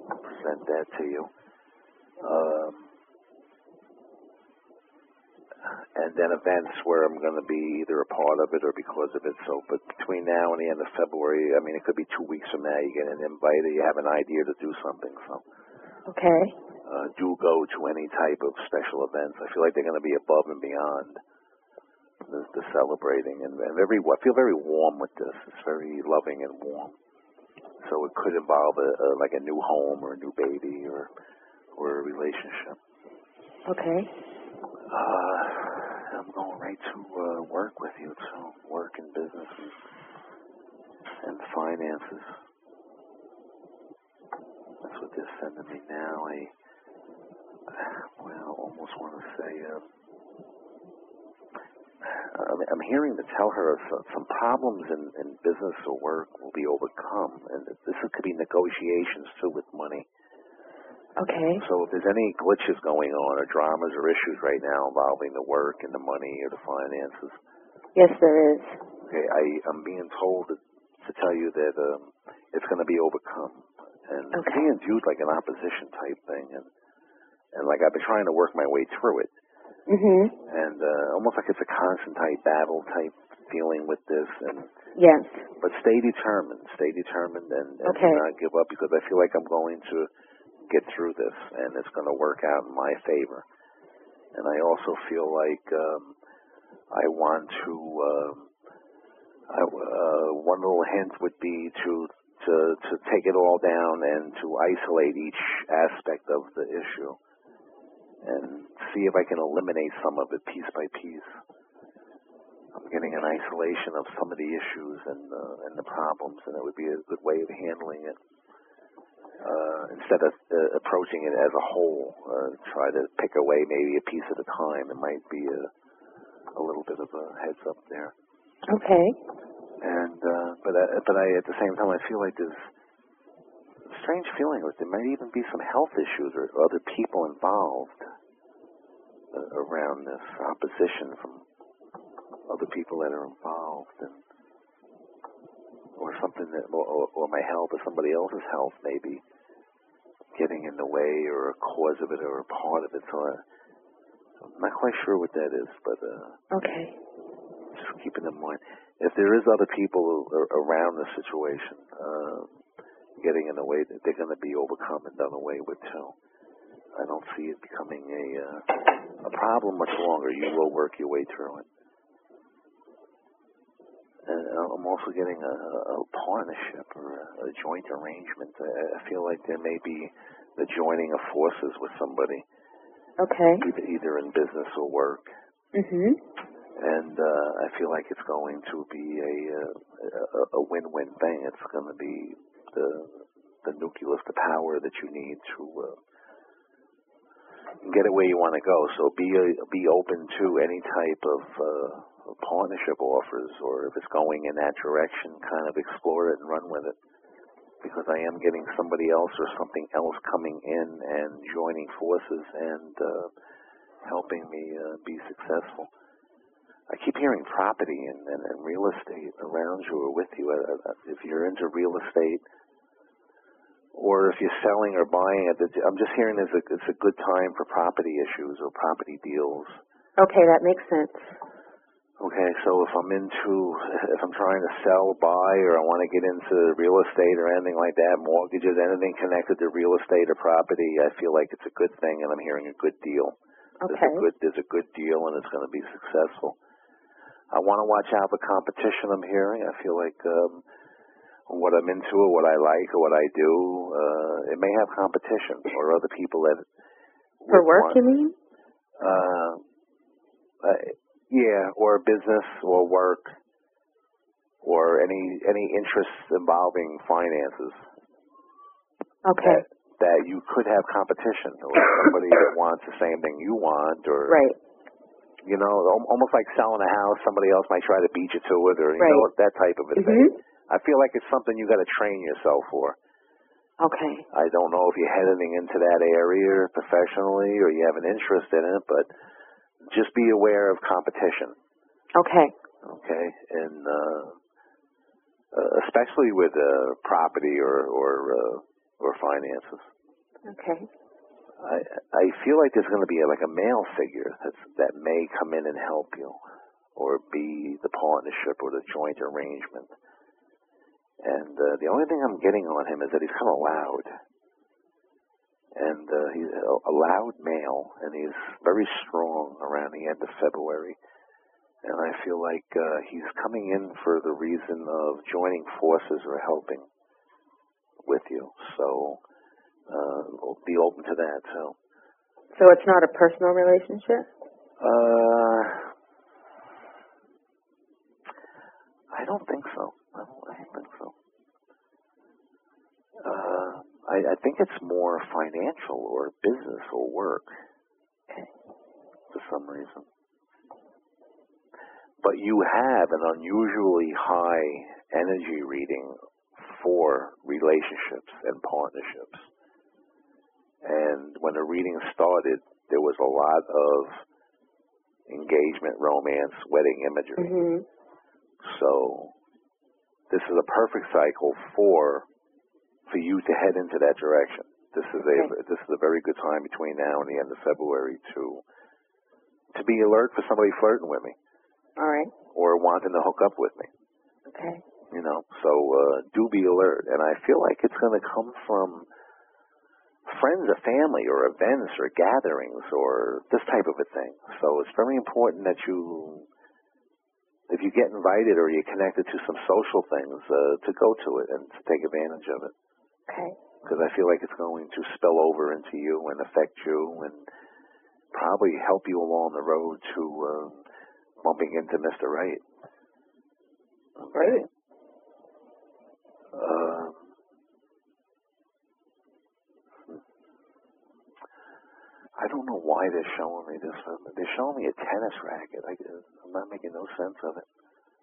present that to you. and then events where I'm going to be either a part of it or because of it. So, but between now and the end of February, I mean, it could be 2 weeks from now, you get an invite or you have an idea to do something. So, Okay. do go to any type of special events. I feel like they're going to be above and beyond the celebrating, and I feel very warm with this. It's very loving and warm. So it could involve like a new home or a new baby or a relationship. Okay. I'm going right to work with you, so work and business and finances. That's what they're sending me now. I almost want to say, I'm hearing to tell her some problems in business or work will be overcome, and this could be negotiations too with money. Okay. So if there's any glitches going on or dramas or issues right now involving the work and the money or the finances, Yes, there is. okay, I'm being told to tell you that it's going to be overcome, and it's Okay. being viewed like an opposition type thing, and like I've been trying to work my way through it. Mhm. And almost like it's a constant type battle type feeling with this, and Yes. but stay determined and Okay. do not give up, because I feel like I'm going to get through this and it's going to work out in my favor. And I also feel like I want to one little hint would be to take it all down and to isolate each aspect of the issue and see if I can eliminate some of it piece by piece. I'm getting an isolation of some of the issues and the problems, and it would be a good way of handling it. Instead of approaching it as a whole, try to pick away maybe a piece at a time. It might be a little bit of a heads up there. Okay. And but I at the same time I feel like there's a strange feeling like there might even be some health issues or other people involved around this opposition from other people that are involved, and or something that or my health or somebody else's health maybe getting in the way or a cause of it or a part of it. So I'm not quite sure what that is, but Okay. just keeping in mind if there is other people around the situation getting in the way, that they're going to be overcome and done away with too. I don't see it becoming a problem much longer. You will work your way through it. And I'm also getting a partnership or a joint arrangement. I feel like there may be the joining of forces with somebody, Okay. either in business or work. Mhm. And I feel like it's going to be a win-win thing. It's going to be the nucleus, the power that you need to get it where you want to go. So be open to any type of partnership offers, or if it's going in that direction, kind of explore it and run with it. Because I am getting somebody else or something else coming in and joining forces and helping me be successful. I keep hearing property and real estate around you or with you. If you're into real estate, or if you're selling or buying it, I'm just hearing it's a good time for property issues or property deals. Okay, that makes sense. Okay, so if I'm trying to sell, buy, or I want to get into real estate or anything like that, mortgages, anything connected to real estate or property, I feel like it's a good thing, and I'm hearing a good deal. Okay. There's a good deal, and it's going to be successful. I want to watch out for competition. I'm hearing. I feel like what I'm into or what I like or what I do, it may have competition or other people that For work, you mean? Yeah, or business or work or any interests involving finances. Okay. That you could have competition or somebody that wants the same thing you want, or Right. you know, almost like selling a house, somebody else might try to beat you to it, or you Right. know, that type of a Mhm. thing. I feel like it's something you got to train yourself for. Okay. I don't know if you're heading into that area professionally or you have an interest in it, but just be aware of competition. Okay. Okay, and especially with property or finances. Okay. I feel like there's going to be like a male figure that may come in and help you, or be the partnership or the joint arrangement. And the only thing I'm getting on him is that he's kind of loud. And he's a loud male, and he's very strong around the end of February. And I feel like he's coming in for the reason of joining forces or helping with you. So we'll be open to that. So it's not a personal relationship? I don't think so. I don't think so. I think it's more financial or business or work for some reason. But you have an unusually high energy reading for relationships and partnerships. And when the reading started, there was a lot of engagement, romance, wedding imagery. Mm-hmm. So this is a perfect cycle for you to head into that direction. This is a very good time between now and the end of February to be alert for somebody flirting with me. All right. Or wanting to hook up with me. Okay. You know, so do be alert. And I feel like it's going to come from friends or family or events or gatherings or this type of a thing. So it's very important that if you get invited or you're connected to some social things, to go to it and to take advantage of it. Okay. Because I feel like it's going to spill over into you and affect you and probably help you along the road to bumping into Mr. Right. Okay. Great. I don't know why they're showing me this. They're showing me a tennis racket. I'm not making no sense of it.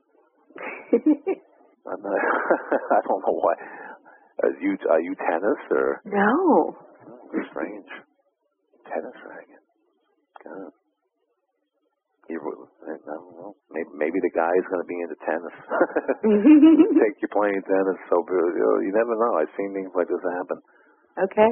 I'm not, I don't know why. Are you tennis or? No. Strange. Tennis racket. God. I don't know. Maybe the guy's going to be into tennis. Take you playing tennis. So you never know. I've seen things like this happen. Okay.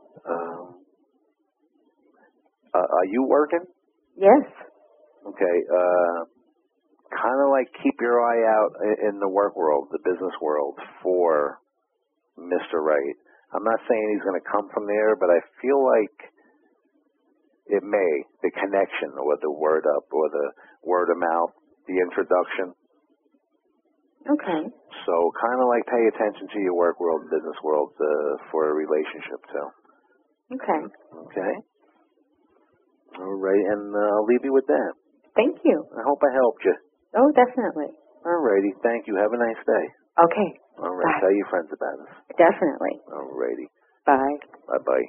Are you working? Yes. Okay. Kind of like keep your eye out in the work world, the business world, for Mr. Right. I'm not saying he's going to come from there, but I feel like it may, the connection or the word up or the word of mouth, the introduction. Okay. So kind of like pay attention to your work world, business world for a relationship too. Okay. Okay. All right, and I'll leave you with that. Thank you. I hope I helped you. Oh, definitely. All righty. Thank you. Have a nice day. Okay. All right. Bye. Tell your friends about us. Definitely. All righty. Bye. Bye-bye.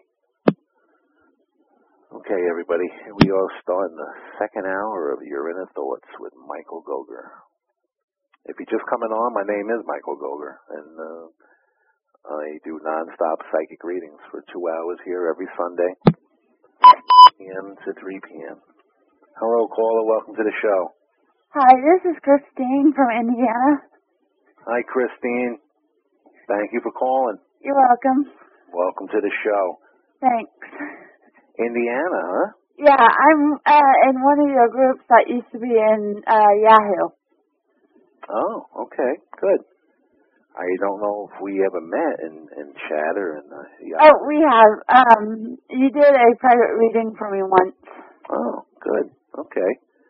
Okay, everybody. We are starting the second hour of Your Inner Thoughts with Michael Goger. If you're just coming on, my name is Michael Goger, and I do nonstop psychic readings for 2 hours here every Sunday, 8 p.m. to 3 p.m. Hello, caller. Welcome to the show. Hi, this is Christine from Indiana. Hi, Christine. Thank you for calling. You're welcome. Welcome to the show. Thanks. Indiana, huh? Yeah, I'm in one of your groups that used to be in Yahoo. Oh, okay. Good. I don't know if we ever met in chat or in Yahoo. Oh, we have. You did a private reading for me once. Oh, good. Okay.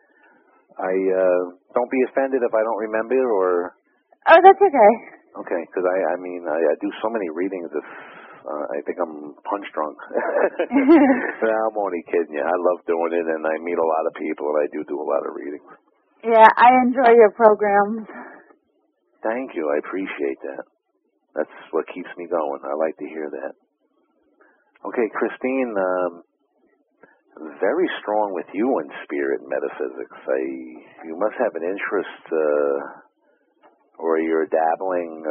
Don't be offended if I don't remember or... Oh, that's okay. Okay, because I do so many readings, I think I'm punch drunk. No, I'm only kidding you. I love doing it, and I meet a lot of people, and I do a lot of readings. Yeah, I enjoy your programs. Thank you. I appreciate that. That's what keeps me going. I like to hear that. Okay, Christine, very strong with you in spirit and metaphysics. You must have an interest, or you're dabbling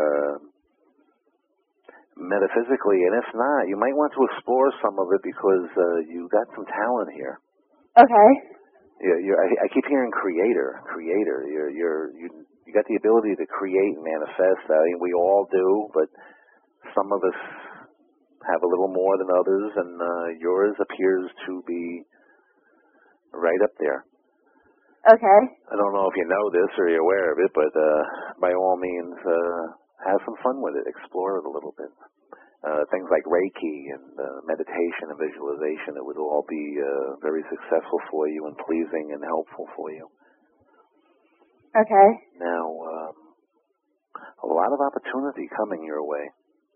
metaphysically, and if not, you might want to explore some of it because you got some talent here. Okay. I keep hearing creator. You got the ability to create and manifest. I mean, we all do, but some of us have a little more than others, and yours appears to be right up there. Okay. I don't know if you know this or you're aware of it, but by all means, have some fun with it. Explore it a little bit. Things like Reiki and meditation and visualization, it would all be very successful for you and pleasing and helpful for you. Okay. Now, a lot of opportunity coming your way.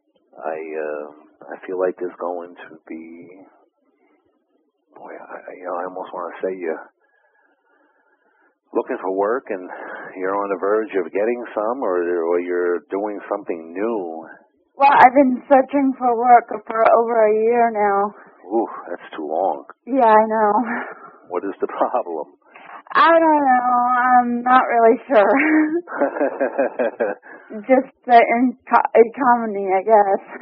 I feel like there's going to be, boy, I almost want to say you're looking for work and you're on the verge of getting some, or you're doing something new. Well, I've been searching for work for over a year now. Ooh, that's too long. Yeah, I know. What is the problem? I don't know. I'm not really sure. Just the economy, I guess.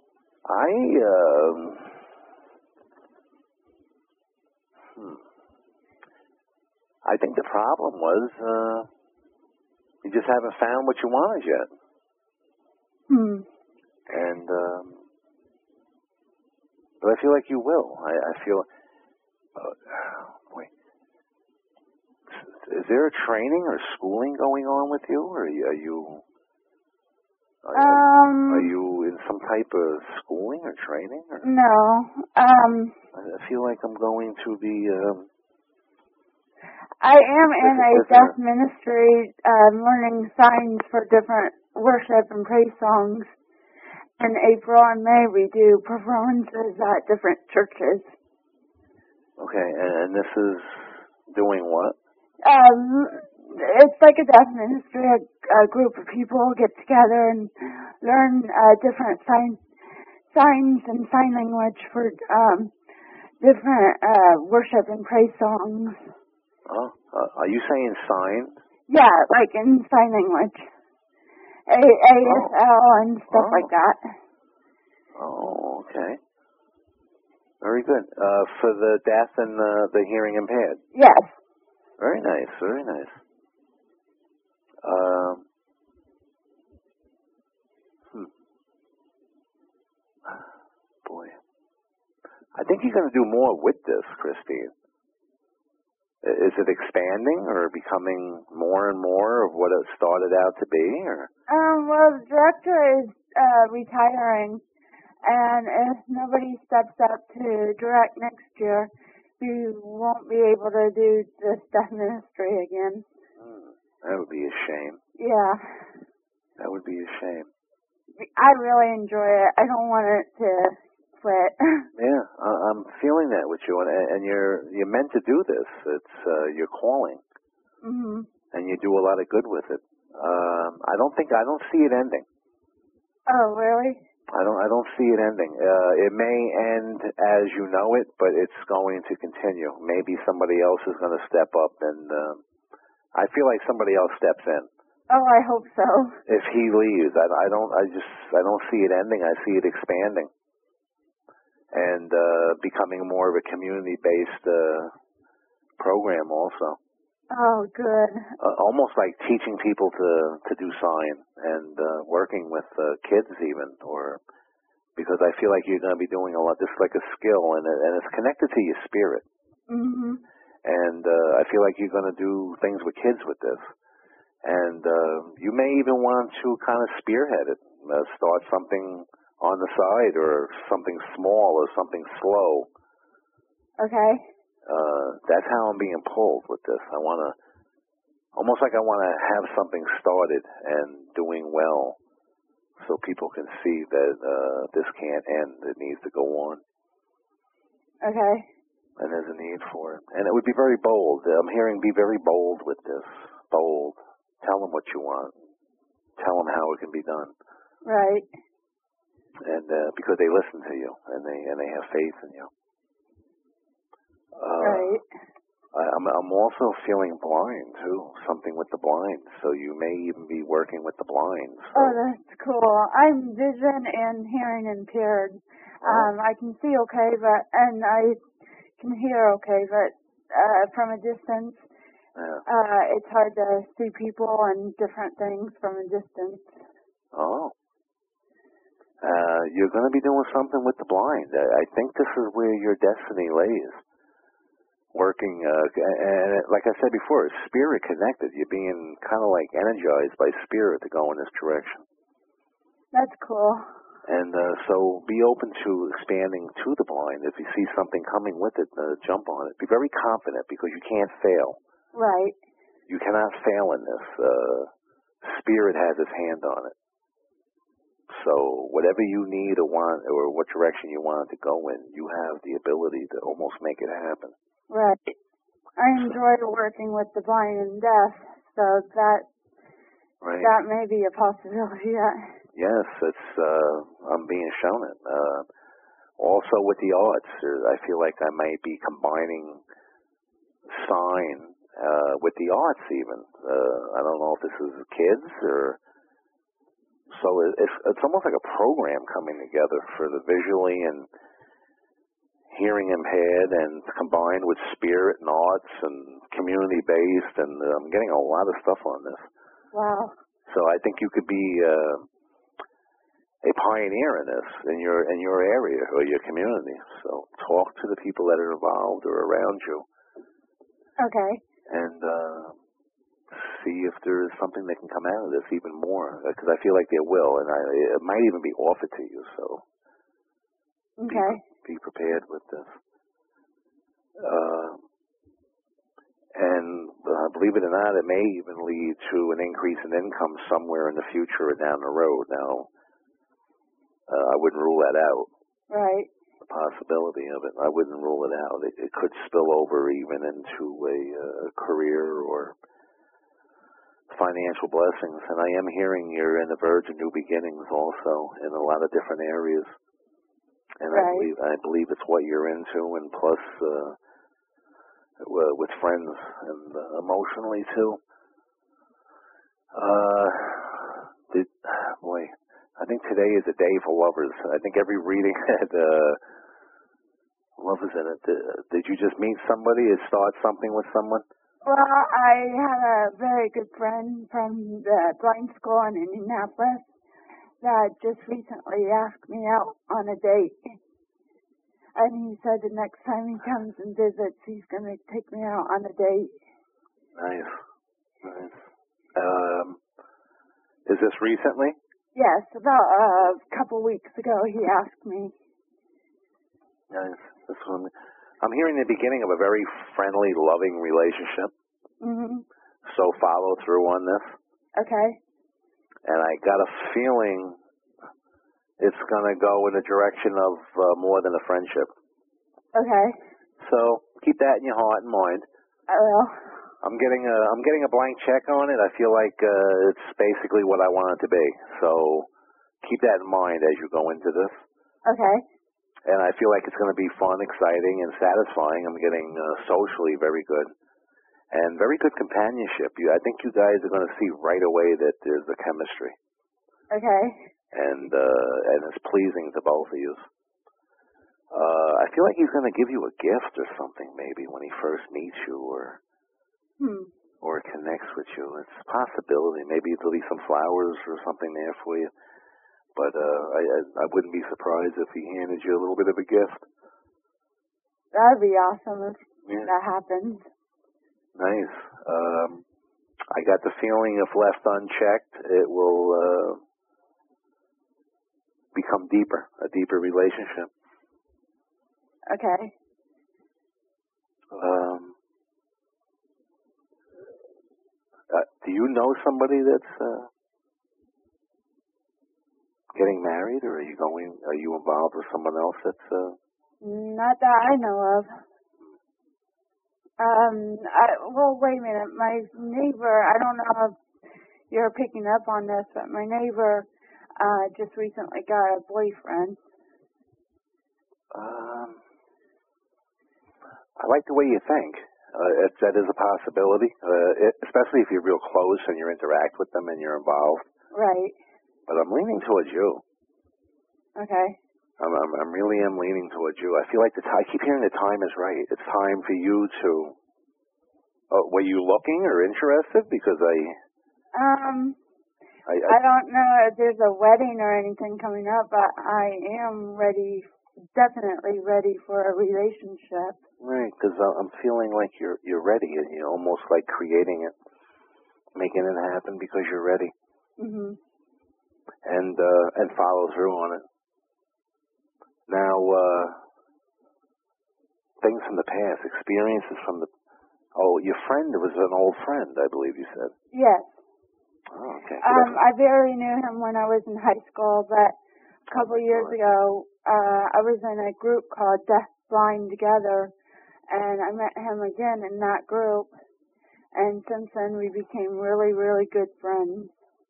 I think the problem was you just haven't found what you wanted yet. And but I feel like you will. I feel. Wait, is there a training or schooling going on with you, or are you in some type of schooling or training? Or? No. I feel like I'm going to be. I am in a deaf ministry, learning signs for different worship and praise songs. In April and May, we do performances at different churches. Okay, and this is doing what? It's like a deaf ministry. A group of people get together and learn different signs and sign language for different worship and praise songs. Oh, are you saying sign? Yeah, like in sign language. ASL and stuff like that. Oh, okay. Very good. For the deaf and the hearing impaired? Yes. Very nice, very nice. Boy. I think you're going to do more with this, Christine. Is it expanding or becoming more and more of what it started out to be? Or? Well, the director is retiring, and if nobody steps up to direct next year, we won't be able to do the deaf ministry again. That would be a shame. Yeah. That would be a shame. I really enjoy it. I don't want it to quit. Yeah, I'm feeling that with you, and you're meant to do this. It's your calling, and you do a lot of good with it. I don't see it ending. Oh, really? I don't see it ending. It may end as you know it, but it's going to continue. Maybe somebody else is going to step up, and I feel like somebody else steps in. Oh, I hope so. If he leaves, I don't see it ending. I see it expanding and becoming more of a community-based program also. Oh, good. Almost like teaching people to do sign and working with kids even, or because I feel like you're going to be doing a lot, just like a skill, and it's connected to your spirit. And I feel like you're going to do things with kids with this. And you may even want to kind of spearhead it, start something on the side or something small or something slow. Okay. That's how I'm being pulled with this. I want to, almost like I want to have something started and doing well so people can see that this can't end. It needs to go on. Okay. And there's a need for it. And it would be very bold. I'm hearing be very bold with this. Bold. Tell them what you want. Tell them how it can be done. Right. And because they listen to you and they have faith in you. Right. I'm also feeling blind too. Something with the blinds. So you may even be working with the blinds. So. Oh, that's cool. I'm vision and hearing impaired. I can see okay, and I can hear okay, but from a distance, it's hard to see people and different things from a distance. Oh. you're going to be doing something with the blind. I think this is where your destiny lays. Working, and like I said before, spirit connected. You're being kind of like energized by spirit to go in this direction. That's cool. And so be open to expanding to the blind. If you see something coming with it, jump on it. Be very confident because you can't fail. Right. You cannot fail in this. Spirit has its hand on it. So whatever you need or want or what direction you want it to go in, you have the ability to almost make it happen. Right. I enjoy working with the blind and deaf, so that may be a possibility. Yes, it's I'm being shown it. Also with the arts, I feel like I might be combining sign with the arts even. I don't know if this is kids or so. It's almost like a program coming together for the visually and hearing impaired and combined with spirit and arts and community based, and I'm getting a lot of stuff on this. Wow. So I think you could be a pioneer in this in your area or your community. So talk to the people that are involved or around you. Okay. And see if there is something that can come out of this even more, because I feel like there will, and it might even be offered to you. So okay. Be prepared with this. And believe it or not, it may even lead to an increase in income somewhere in the future or down the road. Now, I wouldn't rule that out. Right. The possibility of it, I wouldn't rule it out. It could spill over even into a career or financial blessings. And I am hearing you're in the verge of new beginnings also in a lot of different areas. And right. I believe it's what you're into, and plus with friends and emotionally too. I think today is a day for lovers. I think every reading had lovers in it. Did you just meet somebody and start something with someone? Well, I had a very good friend from the blind school in Indianapolis that just recently asked me out on a date. And he said the next time he comes and visits, he's going to take me out on a date. Nice. Is this recently? Yes, about a couple weeks ago he asked me. Nice. This one, I'm hearing the beginning of a very friendly, loving relationship. Mm-hmm. So follow through on this. Okay. And I got a feeling it's going to go in the direction of more than a friendship. Okay. So keep that in your heart and mind. I will. I'm getting a blank check on it. I feel like it's basically what I want it to be. So keep that in mind as you go into this. Okay. And I feel like it's going to be fun, exciting, and satisfying. I'm getting socially very good. And very good companionship. I think you guys are going to see right away that there's a chemistry. Okay. And it's pleasing to both of you. I feel like he's going to give you a gift or something maybe when he first meets you or connects with you. It's a possibility. Maybe there'll be some flowers or something there for you. But I wouldn't be surprised if he handed you a little bit of a gift. That'd be awesome if that happens. Nice. I got the feeling if left unchecked, it will become a deeper relationship. Okay. Do you know somebody that's getting married, or are you involved with someone else that's Not that I know of. Well, wait a minute. My neighbor, I don't know if you're picking up on this, but my neighbor just recently got a boyfriend. I like the way you think. That is a possibility, especially if you're real close and you interact with them and you're involved. Right. But I'm leaning towards you. Okay. I'm really am leaning towards you. I feel like I keep hearing the time is right. It's time for you to. Were you looking or interested? Because I don't know if there's a wedding or anything coming up, but I am ready, definitely ready for a relationship. Right, because I'm feeling like you're ready. You're almost like creating it, making it happen because you're ready. Mhm. And follow through on it. Now, things from the past, experiences from the. Oh, your friend was an old friend, I believe you said. Yes. Oh, okay. I barely knew him when I was in high school, but a couple years ago, I was in a group called Deaf Blind Together, and I met him again in that group, and since then we became really, really good friends.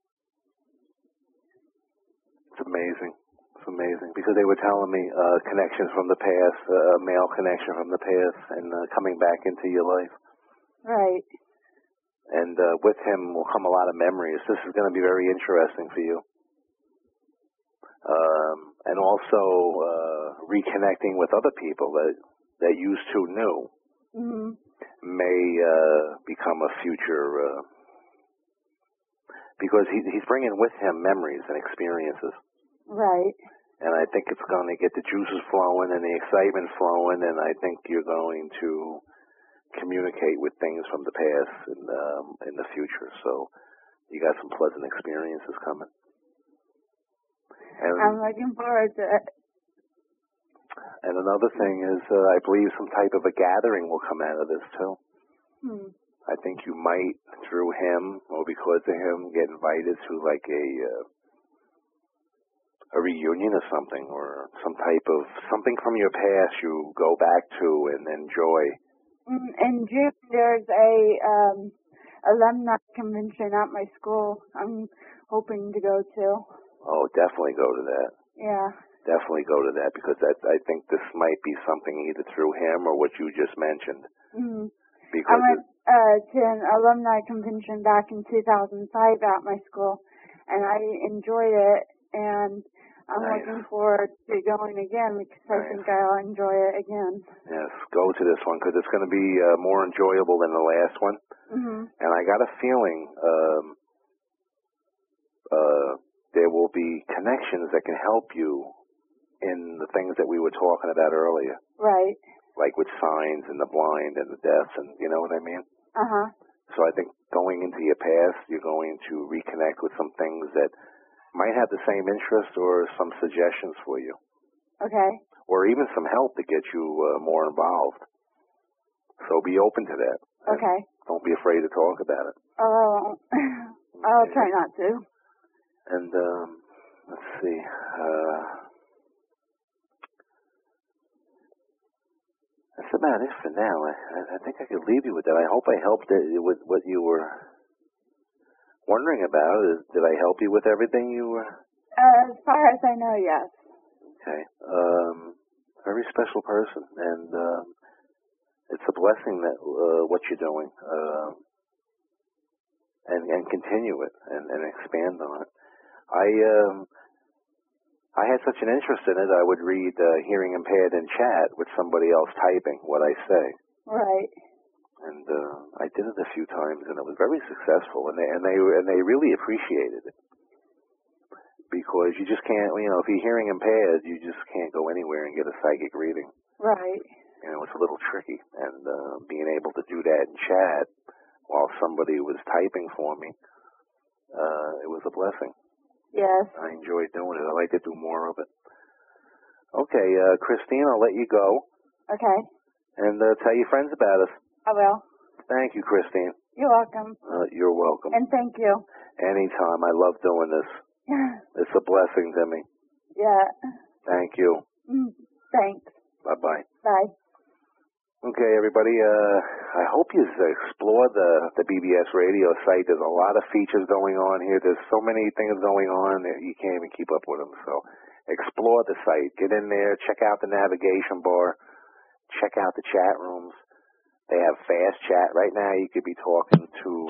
It's amazing. It's amazing because they were telling me connections from the past, male connection from the past, and coming back into your life. Right. And with him will come a lot of memories. This is going to be very interesting for you. And also reconnecting with other people that you two knew may become a future. Because he's bringing with him memories and experiences. Right. And I think it's going to get the juices flowing and the excitement flowing, and I think you're going to communicate with things from the past in the future. So you got some pleasant experiences coming. And I'm looking forward to it. And another thing is, I believe some type of a gathering will come out of this too. I think you might, through him or because of him, get invited to like a reunion or something, or some type of something from your past you go back to and enjoy. In June, there's a alumni convention at my school. I'm hoping to go to. Oh, definitely go to that. Yeah. Definitely go to that because I think this might be something either through him or what you just mentioned. Because I went to an alumni convention back in 2005 at my school, and I enjoyed it, and I'm looking forward to going again because I think I'll enjoy it again. Yes, go to this one because it's going to be more enjoyable than the last one. And I got a feeling there will be connections that can help you in the things that we were talking about earlier. Right. Like with signs and the blind and the deaf, and you know what I mean? So I think going into your past, you're going to reconnect with some things that might have the same interest or some suggestions for you. Okay. Or even some help to get you more involved. So be open to that. Okay. Don't be afraid to talk about it. Oh, I'll try not to. And let's see. That's about it for now. I think I could leave you with that. I hope I helped with what you were wondering about. Did I help you with everything you were? As far as I know, yes. Okay. Very special person, and it's a blessing that what you're doing, and continue it and expand on it. I had such an interest in it, I would read hearing impaired in chat with somebody else typing what I say. Right. And I did it a few times, and it was very successful. And they really appreciated it because you just can't, if you're hearing impaired, you just can't go anywhere and get a psychic reading. Right. It's a little tricky, and being able to do that in chat while somebody was typing for me, it was a blessing. Yes. I enjoyed doing it. I'd like to do more of it. Okay, Christine, I'll let you go. Okay. And tell your friends about us. I will. Thank you, Christine. You're welcome. You're welcome. And thank you. Anytime. I love doing this. It's a blessing to me. Yeah. Thank you. Thanks. Bye-bye. Bye. Okay, everybody. I hope you explore the BBS radio site. There's a lot of features going on here. There's so many things going on that you can't even keep up with them. So explore the site. Get in there. Check out the navigation bar. Check out the chat rooms. They have fast chat. Right now you could be talking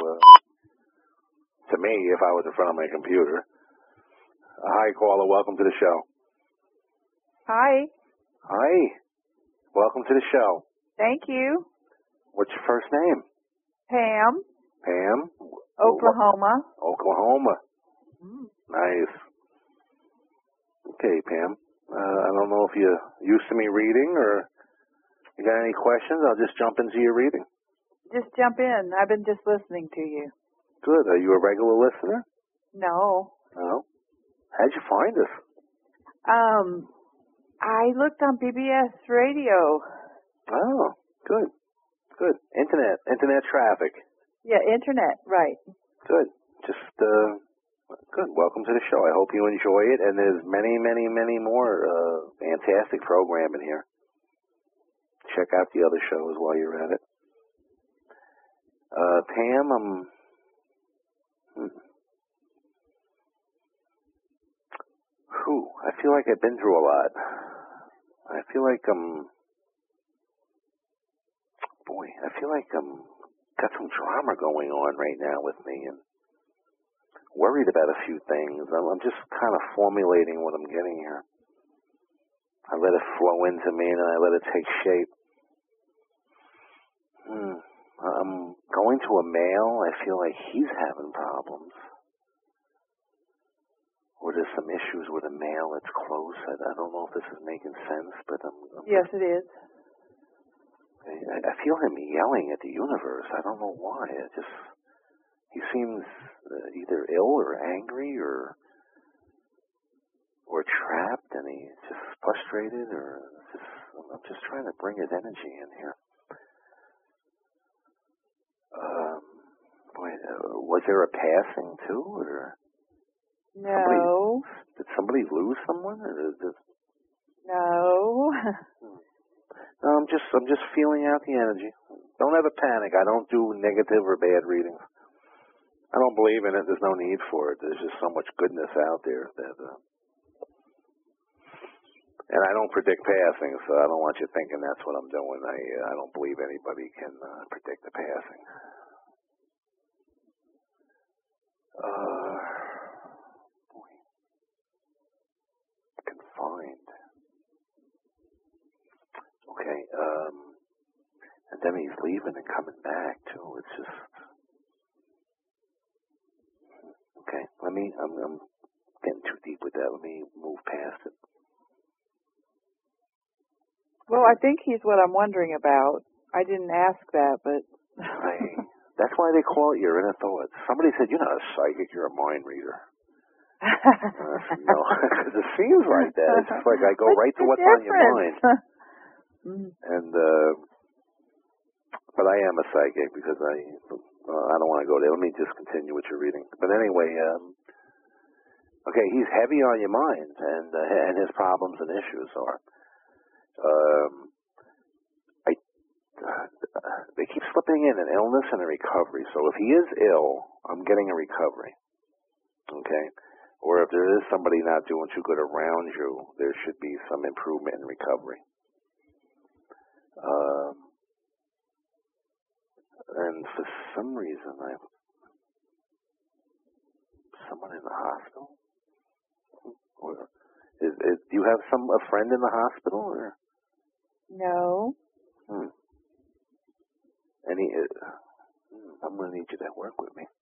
to me if I was in front of my computer. Hi, caller. Welcome to the show. Hi. Hi. Welcome to the show. Thank you. What's your first name? Pam. Pam? Oklahoma. Oklahoma. Nice. Okay, Pam. I don't know if you're used to me reading or you got any questions. I'll just jump into your reading. Just jump in. I've been just listening to you. Good. Are you a regular listener? No. No. How'd you find us? I looked on PBS radio. Oh, good. Good. Internet traffic. Yeah, internet, right. Good. Just, good. Welcome to the show. I hope you enjoy it. And there's many, many, many more fantastic programming here. Check out the other shows while you're at it. Pam, I feel like I've been through a lot. I feel like got some drama going on right now with me and worried about a few things. I'm just kind of formulating what I'm getting here. I let it flow into me and I let it take shape. I'm going to a male. I feel like he's having problems. Or there's some issues with a male that's close. I don't know if this is making sense, but Yes, it is. I feel him yelling at the universe. I don't know why. He seems either ill or angry or trapped, and he's just frustrated, or I'm just trying to bring his energy in here. Was there a passing too, or? No. Did somebody lose someone? Or No. No, I'm just feeling out the energy. Don't ever panic. I don't do negative or bad readings. I don't believe in it. There's no need for it. There's just so much goodness out there that. And I don't predict passing, so I don't want you thinking that's what I'm doing. I don't believe anybody can predict the passing. Confined. Okay, and then he's leaving and coming back too. It's just okay. I'm getting too deep with that. Let me move past it. Well, I think he's what I'm wondering about. I didn't ask that, but that's why they call it your inner thoughts. Somebody said, "You're not a psychic, you're a mind reader." No, because it seems like that. It's just like I go right to what's on your mind. And but I am a psychic because I don't want to go there. Let me just continue with your reading. But anyway, okay, he's heavy on your mind, and his problems and issues are. They keep slipping in an illness and a recovery. So if he is ill, I'm getting a recovery. Okay? Or if there is somebody not doing too good around you, there should be some improvement and recovery. And for some reason, someone in the hospital? Or do you have a friend in the hospital? Or? No. I'm going to need you to work with me.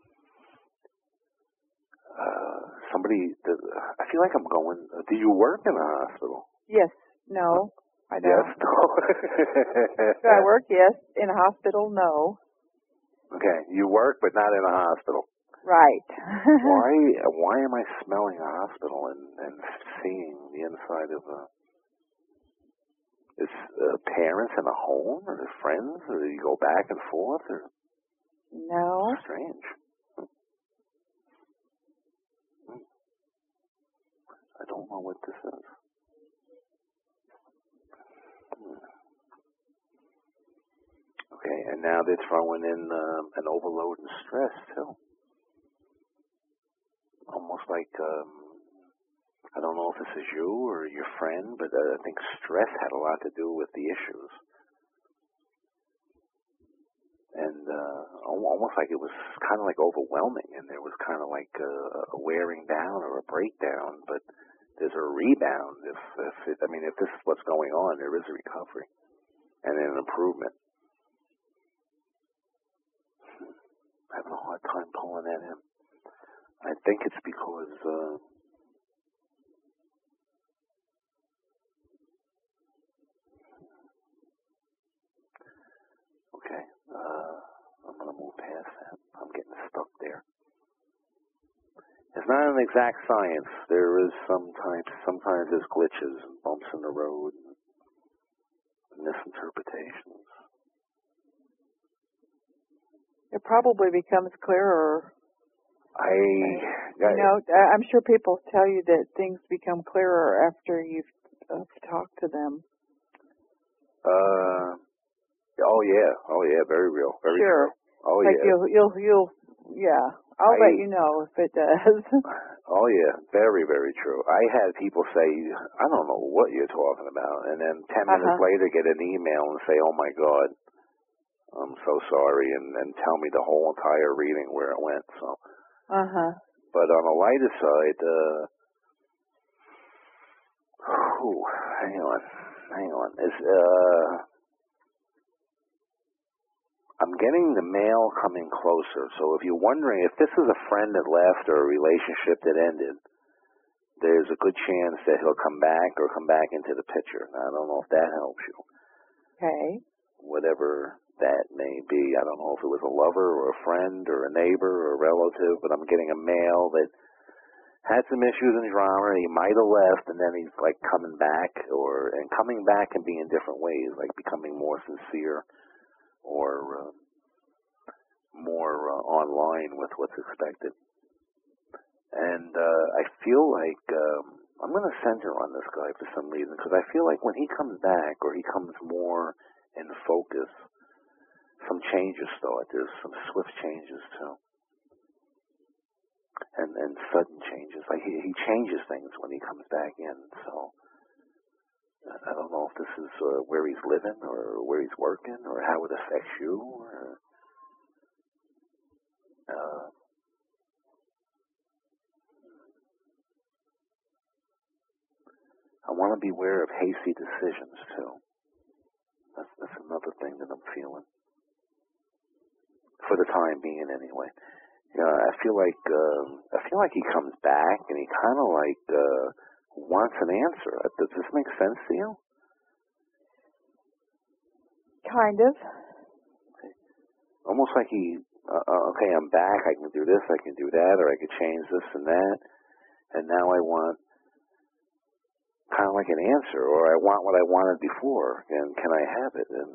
I feel like I'm going. Do you work in a hospital? Yes. No. I don't. Yes. No. Do I work? Yes. In a hospital? No. Okay. You work, but not in a hospital. Right. Why am I smelling a hospital and seeing the inside of a? Is parents in a home, or friends, or do you go back and forth, or? No. Strange. I don't know what this is. Okay, and now they're throwing in an overload and stress too. Almost like I don't know if this is you or your friend, but I think stress had a lot to do with the issues. And almost like it was kind of like overwhelming, and there was kind of like a wearing down or a breakdown, but there's a rebound. If this is what's going on, there is a recovery and an improvement. Having a hard time pulling that in. I think it's because okay. I'm gonna move past that. I'm getting stuck there. It's not an exact science. There is sometimes there's glitches and bumps in the road and misinterpretations. It probably becomes clearer. You know, I'm sure people tell you that things become clearer after you've talked to them. Oh yeah, very real, very sure. true. Oh like yeah. You'll yeah. I'll let you know if it does. Oh yeah, very, very true. I had people say, I don't know what you're talking about, and then 10 minutes later get an email and say, oh my God, I'm so sorry, and tell me the whole entire reading where it went. So. But on the lighter side, hang on. I'm getting the mail coming closer. So if you're wondering if this is a friend that left or a relationship that ended, there's a good chance that he'll come back or come back into the picture. Now, I don't know if that helps you. Okay. Whatever that may be. I don't know if it was a lover or a friend or a neighbor or a relative, but I'm getting a mail that had some issues and drama. He might have left, and then he's like coming back, and coming back can be in different ways, like becoming more sincere or more online with what's expected. And I feel like I'm going to center on this guy for some reason, because I feel like when he comes back or he comes more in focus, some changes start. There's some swift changes too. And sudden changes. Like he changes things when he comes back in. So I don't know if this is where he's living or where he's working or how it affects you. Or, I want to beware of hasty decisions too. That's another thing that I'm feeling. For the time being, anyway. I feel like he comes back and he kind of like wants an answer. Does this make sense to you? Kind of. Almost like okay, I'm back. I can do this. I can do that, or I could change this and that. And now I want kind of like an answer, or I want what I wanted before, and can I have it? And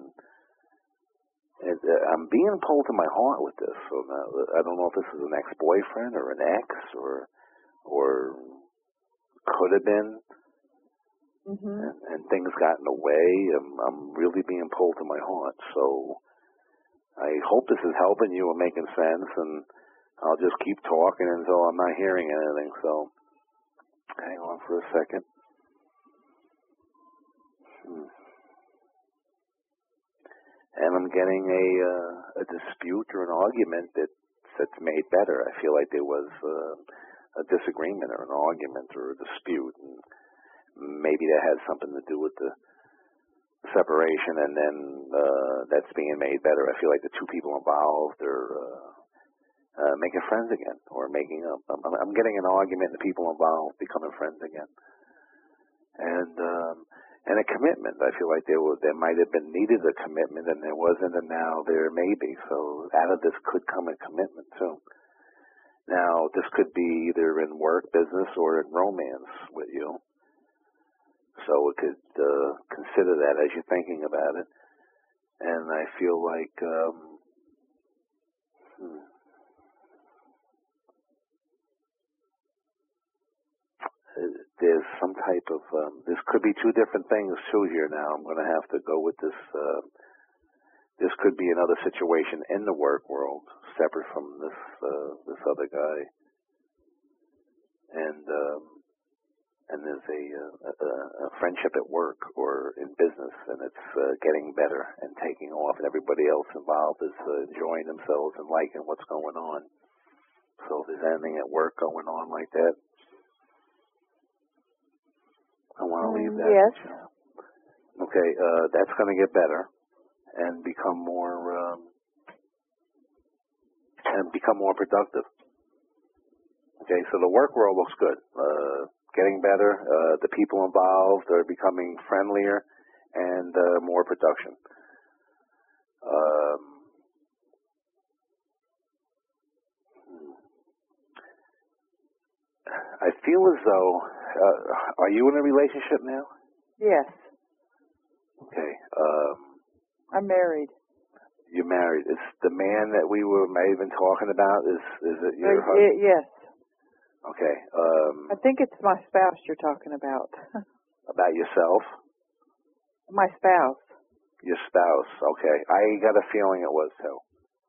I'm being pulled to my heart with this. So now, I don't know if this is an ex-boyfriend or an ex, or could have been, and things got in the way. I'm really being pulled to my heart. So I hope this is helping you and making sense, and I'll just keep talking until I'm not hearing anything. So hang on for a second. And I'm getting a dispute or an argument that's made better. I feel like there was a disagreement or an argument or a dispute, and maybe that has something to do with the separation, and then that's being made better. I feel like the two people involved are making friends again, or making up. I'm getting an argument, and the people involved becoming friends again, and a commitment. I feel like there might have been needed a commitment, and there wasn't, and now there may be. So out of this could come a commitment too. Now, this could be either in work, business, or in romance with you. So we could consider that as you're thinking about it. And I feel like there's some type of, this could be two different things too here now. I'm going to have to go with this. This could be another situation in the work world, separate from this other guy. And there's a friendship at work or in business, and it's getting better and taking off, and everybody else involved is enjoying themselves and liking what's going on. So if there's anything at work going on like that, I want to leave that. Yes. Okay, that's going to get better and become more productive. Okay, so the work world looks good. Getting better. The people involved are becoming friendlier and more production. I feel as though, are you in a relationship now? Yes. Okay. I'm married. You're married. Is the man that we may have been talking about, is it your husband? Yes. Okay. I think it's my spouse you're talking about. About yourself? My spouse. Your spouse. Okay. I got a feeling it was too.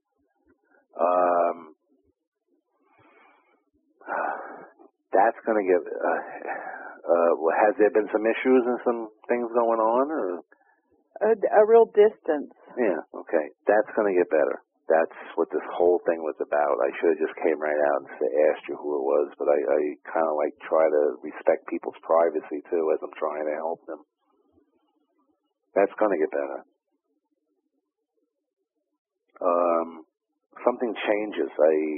That's going to get... has there been some issues and some things going on, or... A real distance. Yeah, okay. That's going to get better. That's what this whole thing was about. I should have just came right out and asked you who it was, but I kind of like try to respect people's privacy too as I'm trying to help them. That's going to get better. Something changes.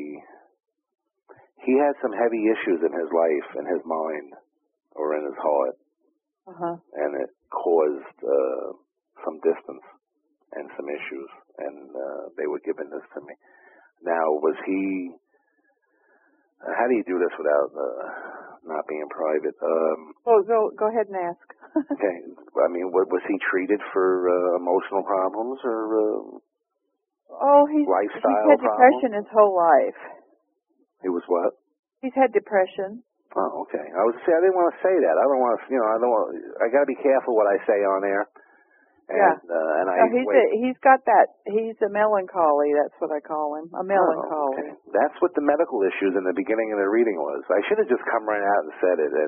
He had some heavy issues in his life, in his mind, or in his heart, and it caused some distance and some issues, and they were giving this to me. Now, was he... how do you do this without not being private? Go ahead and ask. Okay. I mean, was he treated for emotional problems or he's lifestyle had problems? depression his whole life. He was what? He's had depression. Oh, okay. I didn't want to say that. I don't want to, I got to be careful what I say on air. And, he's got that. He's a melancholy. That's what I call him. A melancholy. Oh, okay. That's what the medical issues in the beginning of the reading was. I should have just come right out and said it.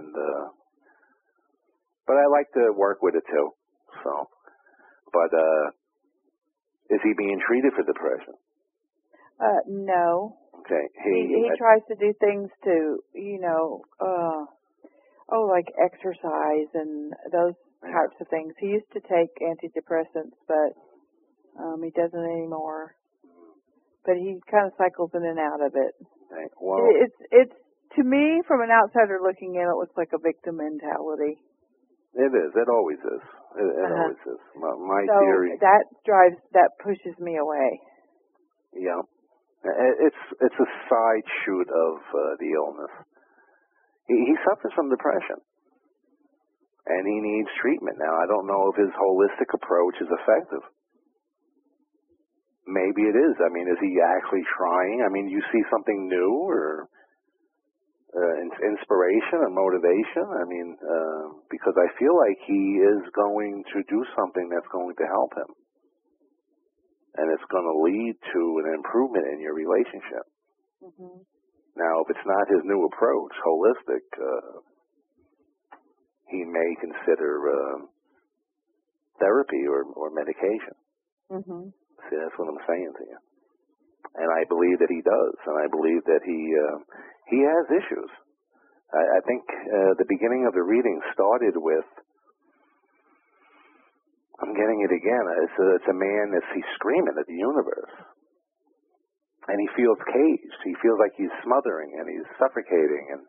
But I like to work with it too. So, but is he being treated for depression? No. Okay. He tries to do things to, like exercise and those types of things. He used to take antidepressants, but he doesn't anymore. But he kind of cycles in and out of it. Okay. Well, it's to me, from an outsider looking in, it looks like a victim mentality. It is. It always is. It always is. My so theory. That pushes me away. Yeah. It's a side shoot of the illness. He suffers from depression, and he needs treatment. Now, I don't know if his holistic approach is effective. Maybe it is. I mean, is he actually trying? I mean, you see something new or inspiration or motivation? I mean, because I feel like he is going to do something that's going to help him. And it's going to lead to an improvement in your relationship. Mm-hmm. Now, if it's not his new approach, holistic, he may consider therapy or medication. Mm-hmm. See, that's what I'm saying to you. And I believe that he does, and I believe that he has issues. I think the beginning of the reading started with, I'm getting it again. It's a man he's screaming at the universe. And he feels caged. He feels like he's smothering and he's suffocating, and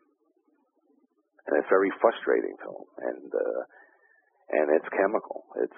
it's very frustrating to him. And it's chemical. It's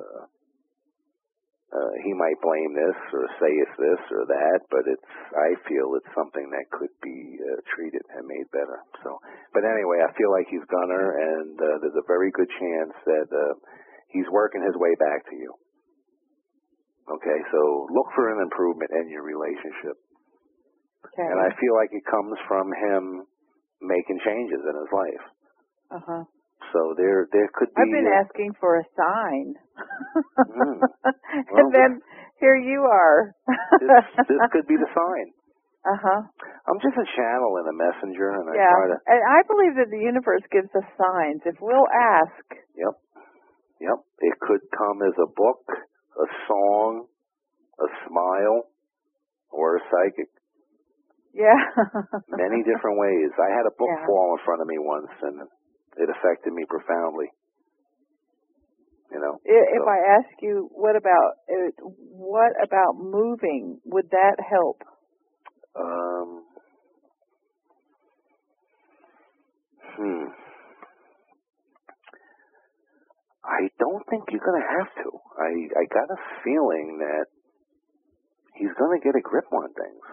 he might blame this or say it's this or that, but I feel it's something that could be treated and made better. So, but anyway, I feel like he's Gunner, and there's a very good chance that he's working his way back to you. Okay, so look for an improvement in your relationship. Okay. And I feel like it comes from him making changes in his life. Uh-huh. So there could be... I've been asking for a sign. And then here you are. this could be the sign. Uh-huh. I'm just a channel and a messenger, and I try to... And I believe that the universe gives us signs if we'll ask. Yep. It could come as a book, a song, a smile, or a psychic. Yeah. Many different ways. I had a book fall in front of me once, and it affected me profoundly. If I ask you, what about moving? Would that help? I don't think you're going to have to. I got a feeling that he's going to get a grip on things.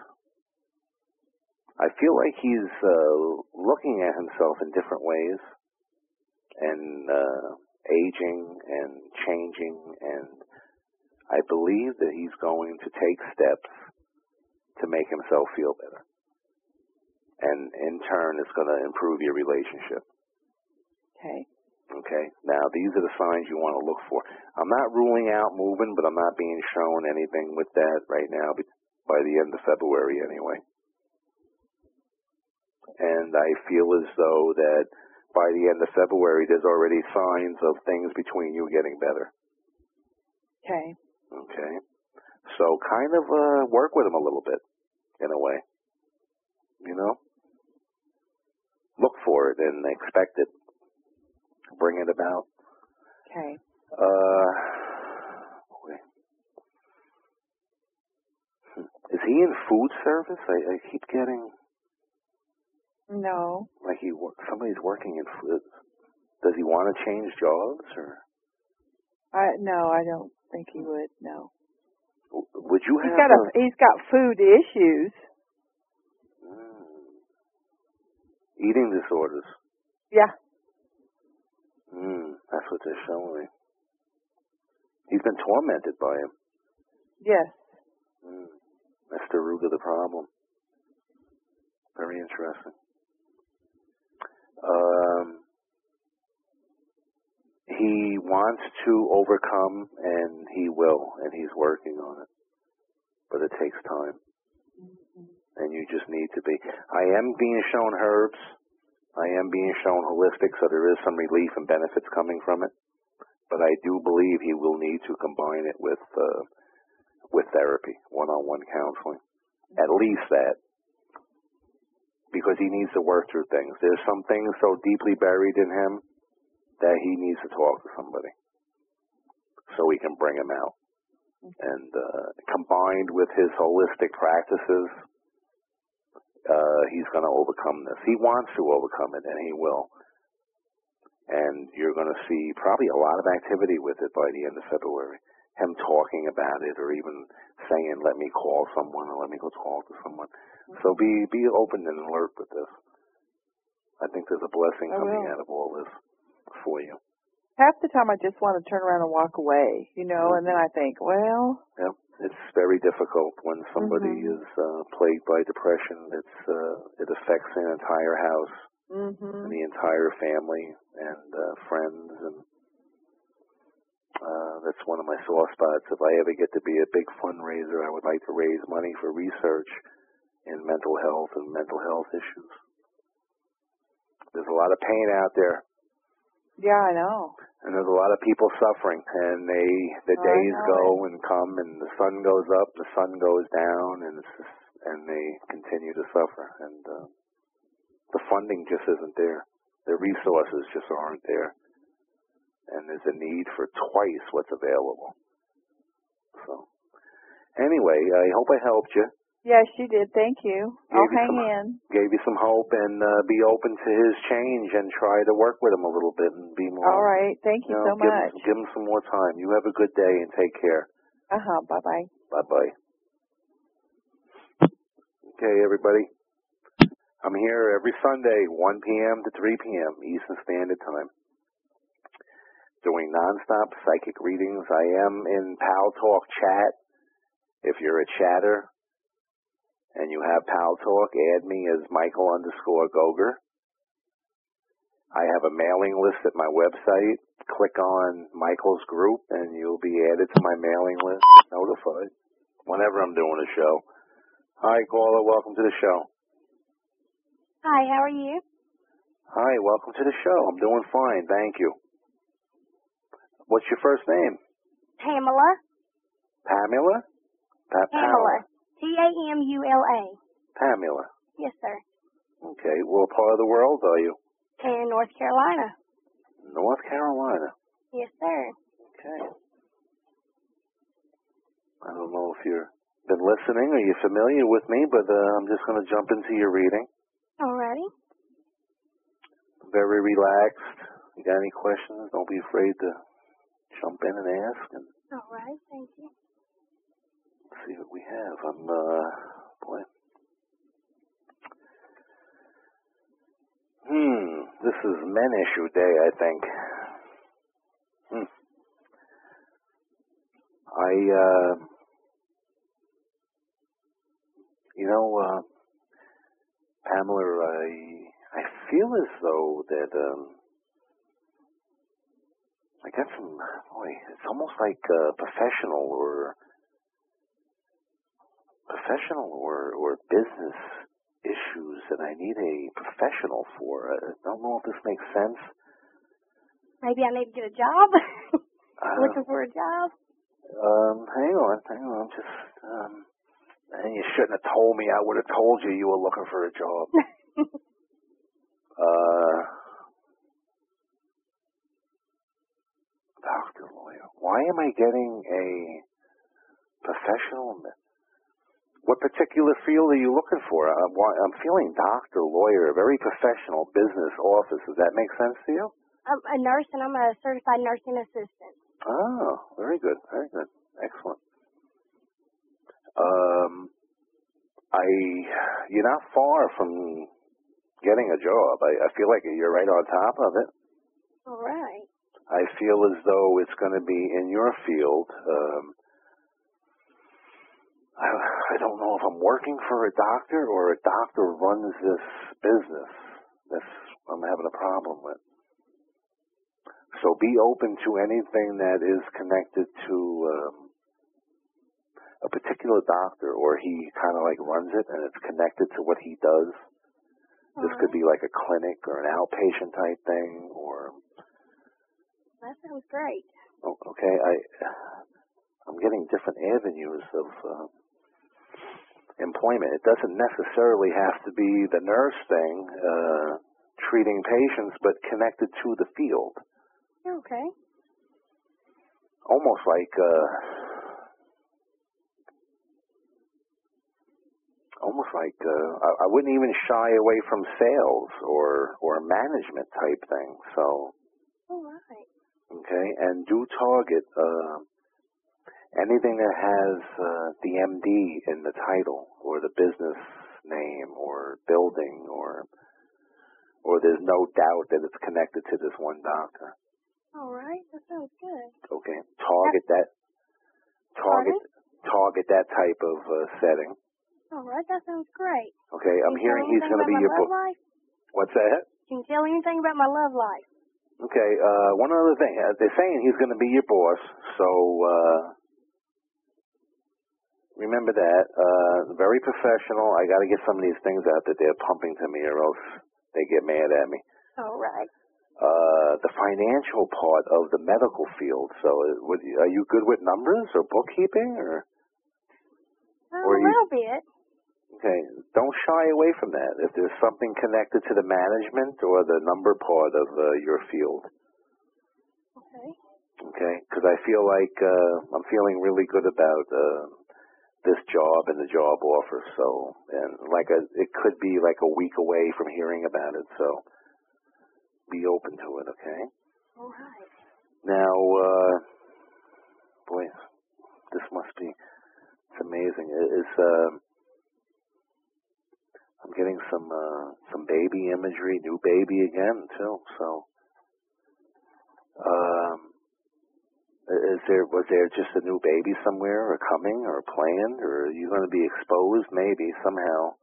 I feel like he's looking at himself in different ways and aging and changing, and I believe that he's going to take steps to make himself feel better. And in turn, it's going to improve your relationship. Okay. Okay? Now, these are the signs you want to look for. I'm not ruling out moving, but I'm not being shown anything with that right now by the end of February anyway. And I feel as though that by the end of February, there's already signs of things between you getting better. Okay. Okay? So kind of work with him a little bit, in a way. You know? Look for it and expect it. Bring it about. Okay. Is he in food service? I keep getting... No. Like somebody's working in food. Does he want to change jobs, or? No, I don't think he would. No. Would you have? He's got food issues. Eating disorders. Yeah. That's what they're showing me. He's been tormented by him. Yes. That's the root of the problem. Very interesting. He wants to overcome, and he will, and he's working on it. But it takes time. And you just need to be. I am being shown herbs. I am being shown holistic, so there is some relief and benefits coming from it. But I do believe he will need to combine it with therapy, one-on-one counseling. At least that. Because he needs to work through things. There's some things so deeply buried in him that he needs to talk to somebody so he can bring him out. And combined with his holistic practices, he's going to overcome this. He wants to overcome it, and he will. And you're going to see probably a lot of activity with it by the end of February. Him talking about it, or even saying, let me call someone, or let me go talk to someone. So be open and alert with this. I think there's a blessing coming out of all this for you. Half the time I just want to turn around and walk away, and then I think, well... Yeah, it's very difficult when somebody is plagued by depression. It affects the entire house, and the entire family, and friends, and that's one of my sore spots. If I ever get to be a big fundraiser, I would like to raise money for research in mental health and mental health issues. There's a lot of pain out there. Yeah, I know. And there's a lot of people suffering, and the days go and come, and the sun goes up, the sun goes down, and they continue to suffer. And the funding just isn't there. The resources just aren't there. And there's a need for twice what's available. So, anyway, I hope I helped you. Yes, you did. Thank you. I'll hang in. Gave you some hope, and be open to his change and try to work with him a little bit and be more. All right. Thank you so much. Give him some more time. You have a good day and take care. Bye-bye. Bye-bye. Okay, everybody. I'm here every Sunday, 1 p.m. to 3 p.m. Eastern Standard Time, doing nonstop psychic readings. I am in Pal Talk chat. If you're a chatter and you have Pal Talk, add me as Michael_Goger. I have a mailing list at my website. Click on Michael's group and you'll be added to my mailing list, notified whenever I'm doing a show. Hi, caller. Welcome to the show. Hi, how are you? Hi, welcome to the show. I'm doing fine, thank you. What's your first name? Pamela. Pamela? Pamela. Tamula. Pamela. Yes, sir. Okay. What part of the world are you? In North Carolina. North Carolina. Yes, sir. Okay. I don't know if you've been listening or you're familiar with me, but I'm just going to jump into your reading. Alrighty. very relaxed. You got any questions? Don't be afraid to jump in and ask. And All right, thank you. see what we have. Boy. This is Men Issue Day, I think. Pamela, I feel as though that, I got some, it's almost like professional or business issues that I need a professional for. I don't know if this makes sense. Maybe I need to get a job. Looking for a job. Hang on. You shouldn't have told me. I would have told you you were looking for a job. Doctor, lawyer. Why am I getting a professional? What particular field are you looking for? I'm feeling doctor, lawyer, very professional, business, office. Does that make sense to you? I'm a nurse, and I'm a certified nursing assistant. Oh, very good. Very good. Excellent. You're not far from getting a job. I feel like you're right on top of it. All right. I feel as though it's going to be in your field. I don't know if I'm working for a doctor or a doctor runs this business. That's what I'm having a problem with. So be open to anything that is connected to a particular doctor, or he kind of like runs it and it's connected to what he does. This could be like a clinic or an outpatient type thing, or... That sounds great. Okay, I'm getting different avenues of employment. It doesn't necessarily have to be the nurse thing, treating patients, but connected to the field. Okay. Almost like I wouldn't even shy away from sales or management type thing. So, all right. Okay, and do target anything that has the MD in the title, or the business name, or building, or there's no doubt that it's connected to this one doctor. All right, that sounds good. Okay, target that type of setting. All right, that sounds great. Okay, I'm hearing he's going to be your book. What's that? Can you tell anything about my love life? Okay, one other thing. They're saying he's going to be your boss, so remember that. Very professional. I got to get some of these things out that they're pumping to me, or else they get mad at me. All right. The financial part of the medical field. So, are you good with numbers or bookkeeping, or A little bit. Okay, don't shy away from that. If there's something connected to the management or the number part of your field. Okay. Okay, because I feel like I'm feeling really good about this job and the job offer. So, and it could be like a week away from hearing about it. So, be open to it. Okay. All right. Now, boy, this must be. It's amazing. I'm getting some baby imagery, new baby again too. So, was there just a new baby somewhere, or coming, or planned, or are you going to be exposed maybe somehow?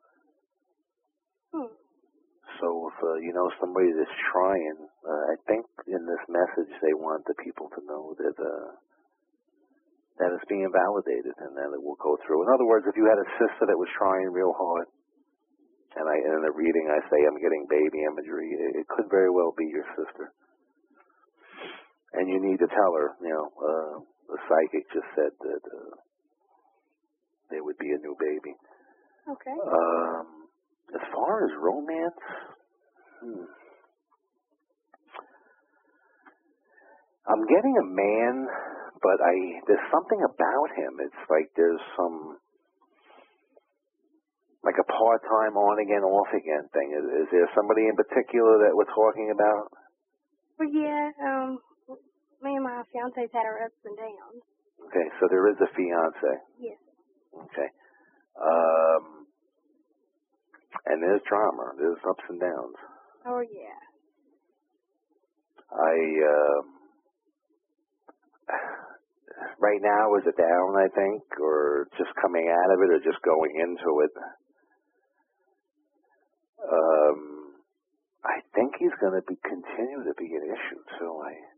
So if you know somebody that's trying, I think in this message they want the people to know that that it's being validated and that it will go through. In other words, if you had a sister that was trying real hard, and in the reading I say I'm getting baby imagery, it could very well be your sister. And you need to tell her, the psychic just said that there would be a new baby. Okay. As far as romance, I'm getting a man, but there's something about him. It's like there's some like a part-time on again, off again thing. Is there somebody in particular that we're talking about? Well, yeah, me and my fiance's had our ups and downs. Okay, so there is a fiance. Yes. Okay. And there's drama. There's ups and downs. Oh, yeah. Right now, is it down, I think, or just coming out of it, or just going into it? I think he's going to continue to be an issue, too.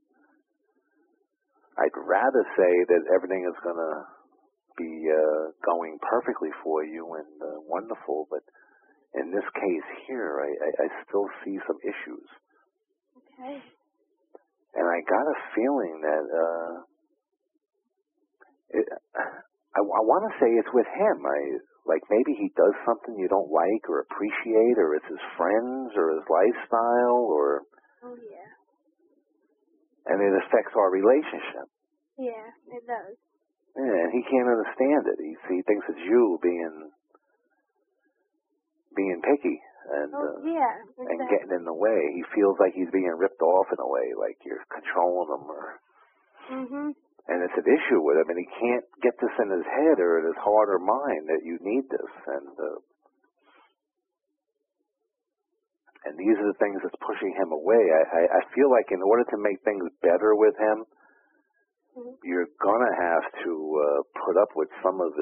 I'd rather say that everything is going to be going perfectly for you and wonderful, but in this case here, I still see some issues. Okay. And I got a feeling that I want to say it's with him. Like maybe he does something you don't like or appreciate, or it's his friends or his lifestyle, or Oh, yeah. and it affects our relationship. Yeah, it does. Yeah, and he can't understand it. He thinks it's you being picky and yeah, exactly. and getting in the way. He feels like he's being ripped off in a way, like you're controlling him, or and it's an issue with him, and he can't get this in his head or in his heart or mind that you need this, and these are the things that's pushing him away. I feel like in order to make things better with him, you're gonna have to put up with some of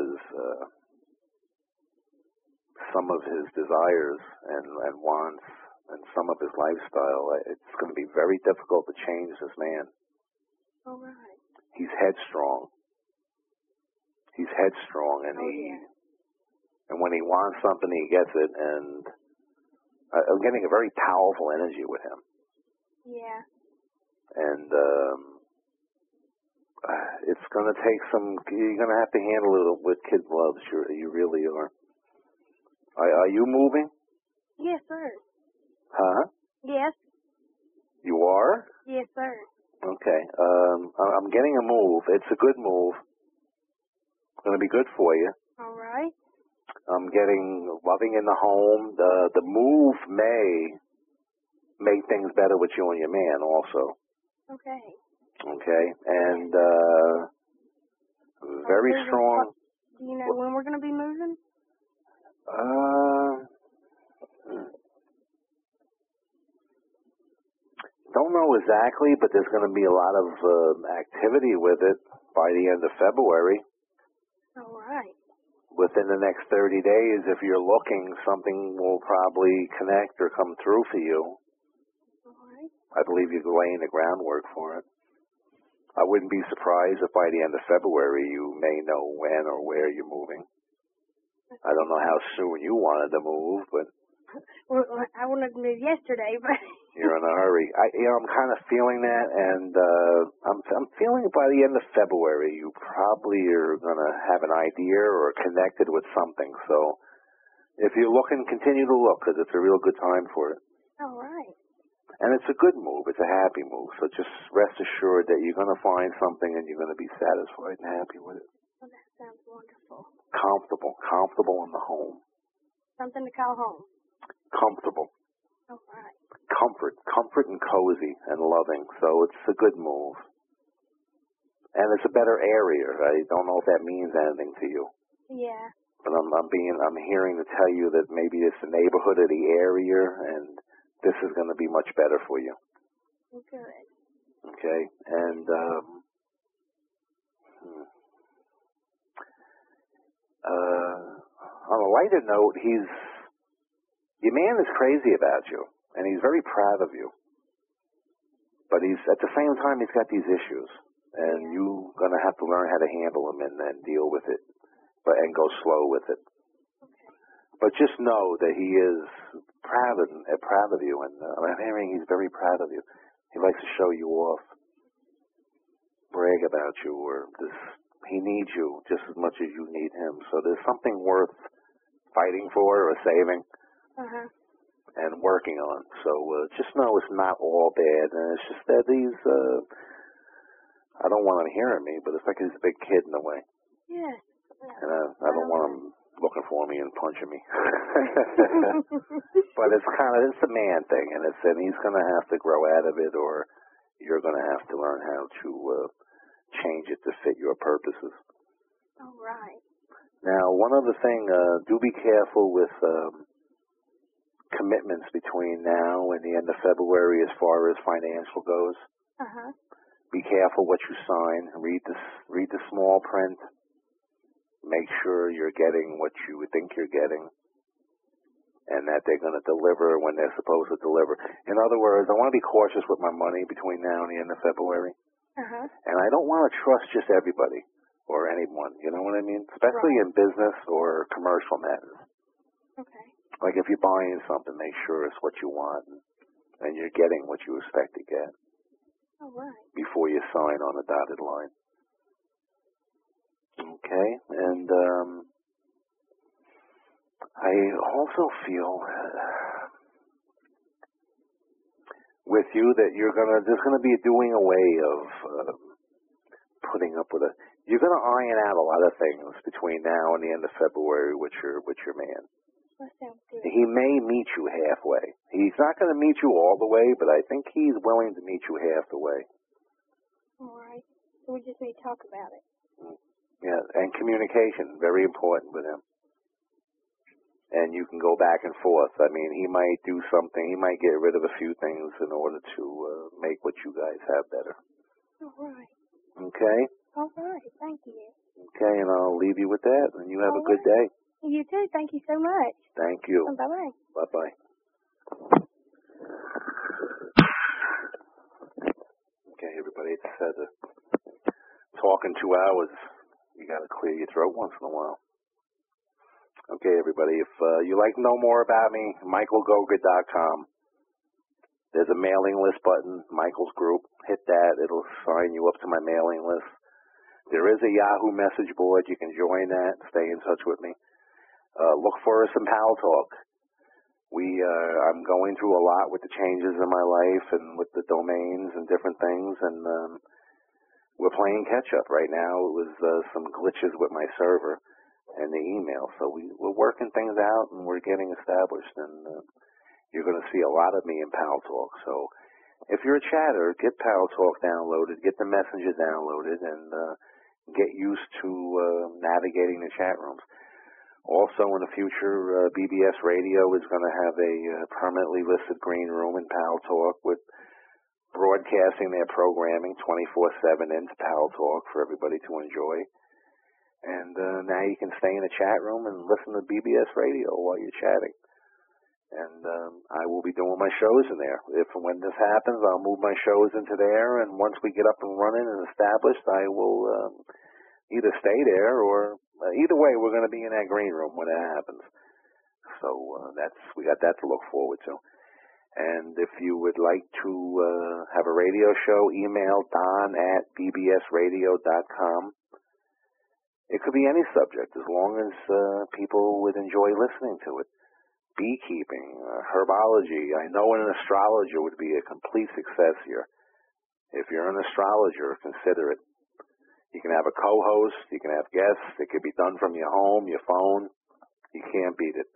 his desires and wants and some of his lifestyle. It's going to be very difficult to change this man. All right. He's headstrong. And and when he wants something, he gets it. And I'm getting a very powerful energy with him. Yeah. And it's going to take you're going to have to handle it with kid gloves. You really are. Are you moving? Yes, sir. Huh? Yes. You are? Yes, sir. Okay. I'm getting a move. It's a good move. It's going to be good for you. All right. I'm getting loving in the home. The move may make things better with you and your man also. Okay. Okay. And very strong. Do you know when we're going to be moving? Don't know exactly, but there's going to be a lot of activity with it by the end of February. All right. Within the next 30 days, if you're looking, something will probably connect or come through for you. All right. I believe you're laying the groundwork for it. I wouldn't be surprised if by the end of February you may know when or where you're moving. I don't know how soon you wanted to move, but Well, I wanted to move yesterday, but you're in a hurry. I'm kind of feeling that, and I'm feeling by the end of February you probably are going to have an idea or connected with something. So if you're looking, continue to look, because it's a real good time for it. all right. And it's a good move. It's a happy move. So just rest assured that you're going to find something and you're going to be satisfied and happy with it. Well, that sounds wonderful. Comfortable in the home. Something to call home. Comfortable. All right. Comfort and cozy and loving. So it's a good move. And it's a better area. I don't know if that means anything to you. Yeah. But I'm hearing to tell you that maybe it's the neighborhood of the area, and this is going to be much better for you. Good. Okay? And on a lighter note, your man is crazy about you, and he's very proud of you. But at the same time, he's got these issues, and you're going to have to learn how to handle them and deal with it, and go slow with it. Okay. But just know that he is proud of you, and I'm hearing he's very proud of you. He likes to show you off, brag about you, or he needs you just as much as you need him. So there's something worth fighting for or saving and working on. So just know it's not all bad, and it's just that I don't want him hearing me, but it's like he's a big kid in a way. Yeah. And I don't want him looking for me and punching me. But it's a man thing, and he's going to have to grow out of it, or you're going to have to learn how to change it to fit your purposes. All right. Now, one other thing, do be careful with commitments between now and the end of February as far as financial goes. Uh-huh. Be careful what you sign. Read the small print. Make sure you're getting what you think you're getting, and that they're going to deliver when they're supposed to deliver. In other words, I want to be cautious with my money between now and the end of February. Uh-huh. And I don't want to trust just everybody or anyone. You know what I mean? Especially in business or commercial matters. Okay. Like if you're buying something, make sure it's what you want and you're getting what you expect to get. All right. Before you sign on a dotted line. Okay, and I also feel with you that there's gonna be a doing away of putting up with you're gonna iron out a lot of things between now and the end of February with your man. That sounds good. He may meet you halfway. He's not gonna meet you all the way, but I think he's willing to meet you half the way. All right. So we just need to talk about it. Yeah, and communication, very important with him. And you can go back and forth. I mean, he might do something. He might get rid of a few things in order to make what you guys have better. All right. Okay? All right. Thank you. Okay, and I'll leave you with that, and you have a good day. You too. Thank you so much. Thank you. Bye-bye. Bye-bye. Okay, everybody, it's talking 2 hours. You got to clear your throat once in a while. Okay, everybody, if you like to know more about me, michaelgoga.com. There's a mailing list button, Michael's Group. Hit that. It'll sign you up to my mailing list. There is a Yahoo message board. You can join that. Stay in touch with me. Look for us in Pal Talk. I'm going through a lot with the changes in my life and with the domains and different things, and we're playing catch-up right now. It was some glitches with my server and the email, so we're working things out and we're getting established, and you're going to see a lot of me in Pal Talk. So if you're a chatter, get Pal Talk downloaded, get the Messenger downloaded, and get used to navigating the chat rooms. Also, in the future, BBS Radio is going to have a permanently listed green room in Pal Talk with broadcasting their programming 24/7 into Pal Talk for everybody to enjoy. And now you can stay in the chat room and listen to BBS Radio while you're chatting. And I will be doing my shows in there. If and when this happens, I'll move my shows into there, and once we get up and running and established, I will either stay there or either way, we're going to be in that green room when that happens. So we got that to look forward to. And if you would like to have a radio show, email don@bbsradio.com. It could be any subject as long as people would enjoy listening to it. Beekeeping, herbology. I know an astrologer would be a complete success here. If you're an astrologer, consider it. You can have a co-host, you can have guests, it could be done from your home, your phone. You can't beat it.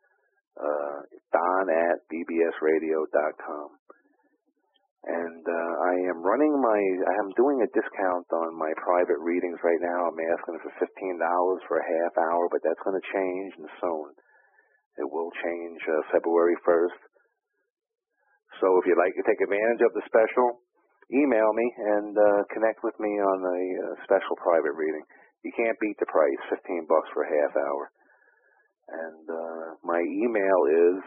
don@bbsradio.com. And I am doing a discount on my private readings right now. I'm asking for $15 for a half hour, but that's going to change soon. It will change February 1st. So if you'd like to take advantage of the special, email me and connect with me on a special private reading. You can't beat the price, $15 for a half hour. And my email is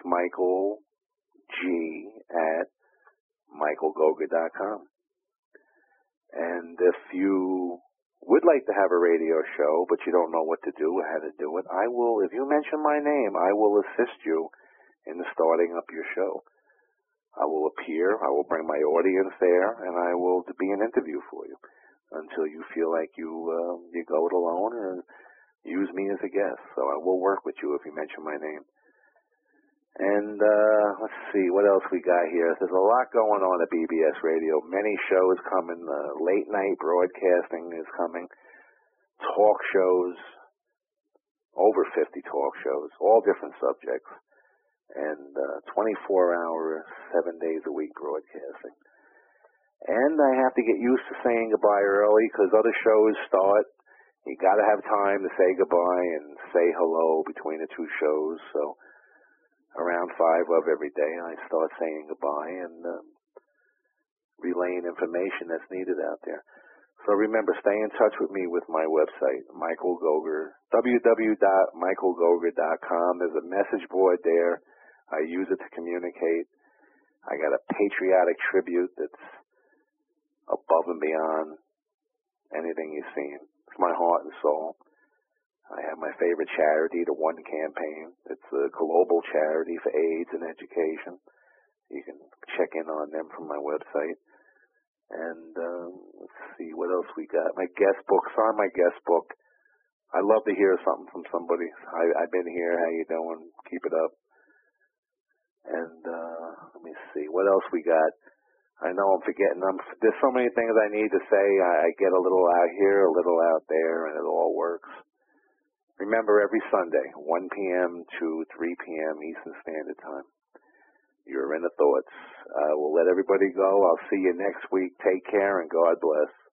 michaelg@michaelgoga.com. And if you would like to have a radio show, but you don't know what to do or how to do it, if you mention my name, I will assist you in starting up your show. I will appear, I will bring my audience there, and I will be an interview for you until you feel like you go it alone or use me as a guest. So I will work with you if you mention my name. And let's see, what else we got here? There's a lot going on at BBS Radio. Many shows coming. Late night broadcasting is coming. Talk shows. over 50 talk shows, all different subjects, and 24-hour, 7 days a week broadcasting. And I have to get used to saying goodbye early because other shows start. You got to have time to say goodbye and say hello between the two shows. So around 5 of every day, I start saying goodbye and relaying information that's needed out there. So remember, stay in touch with me with my website, Michael Goger, www.michaelgoger.com. There's a message board there. I use it to communicate. I got a patriotic tribute that's above and beyond anything you've seen. It's my heart and soul. I have my favorite charity, the One Campaign. It's a global charity for AIDS and education. You can check in on them from my website. And let's see, what else we got? My guest book. Sign my guest book. I love to hear something from somebody. I've been here. How you doing? Keep it up. And let me see, what else we got? I know I'm forgetting. There's so many things I need to say. I get a little out here, a little out there, and it all works. Remember, every Sunday, 1 p.m. to 3 p.m. Eastern Standard Time. You're in the thoughts. We'll let everybody go. I'll see you next week. Take care, and God bless.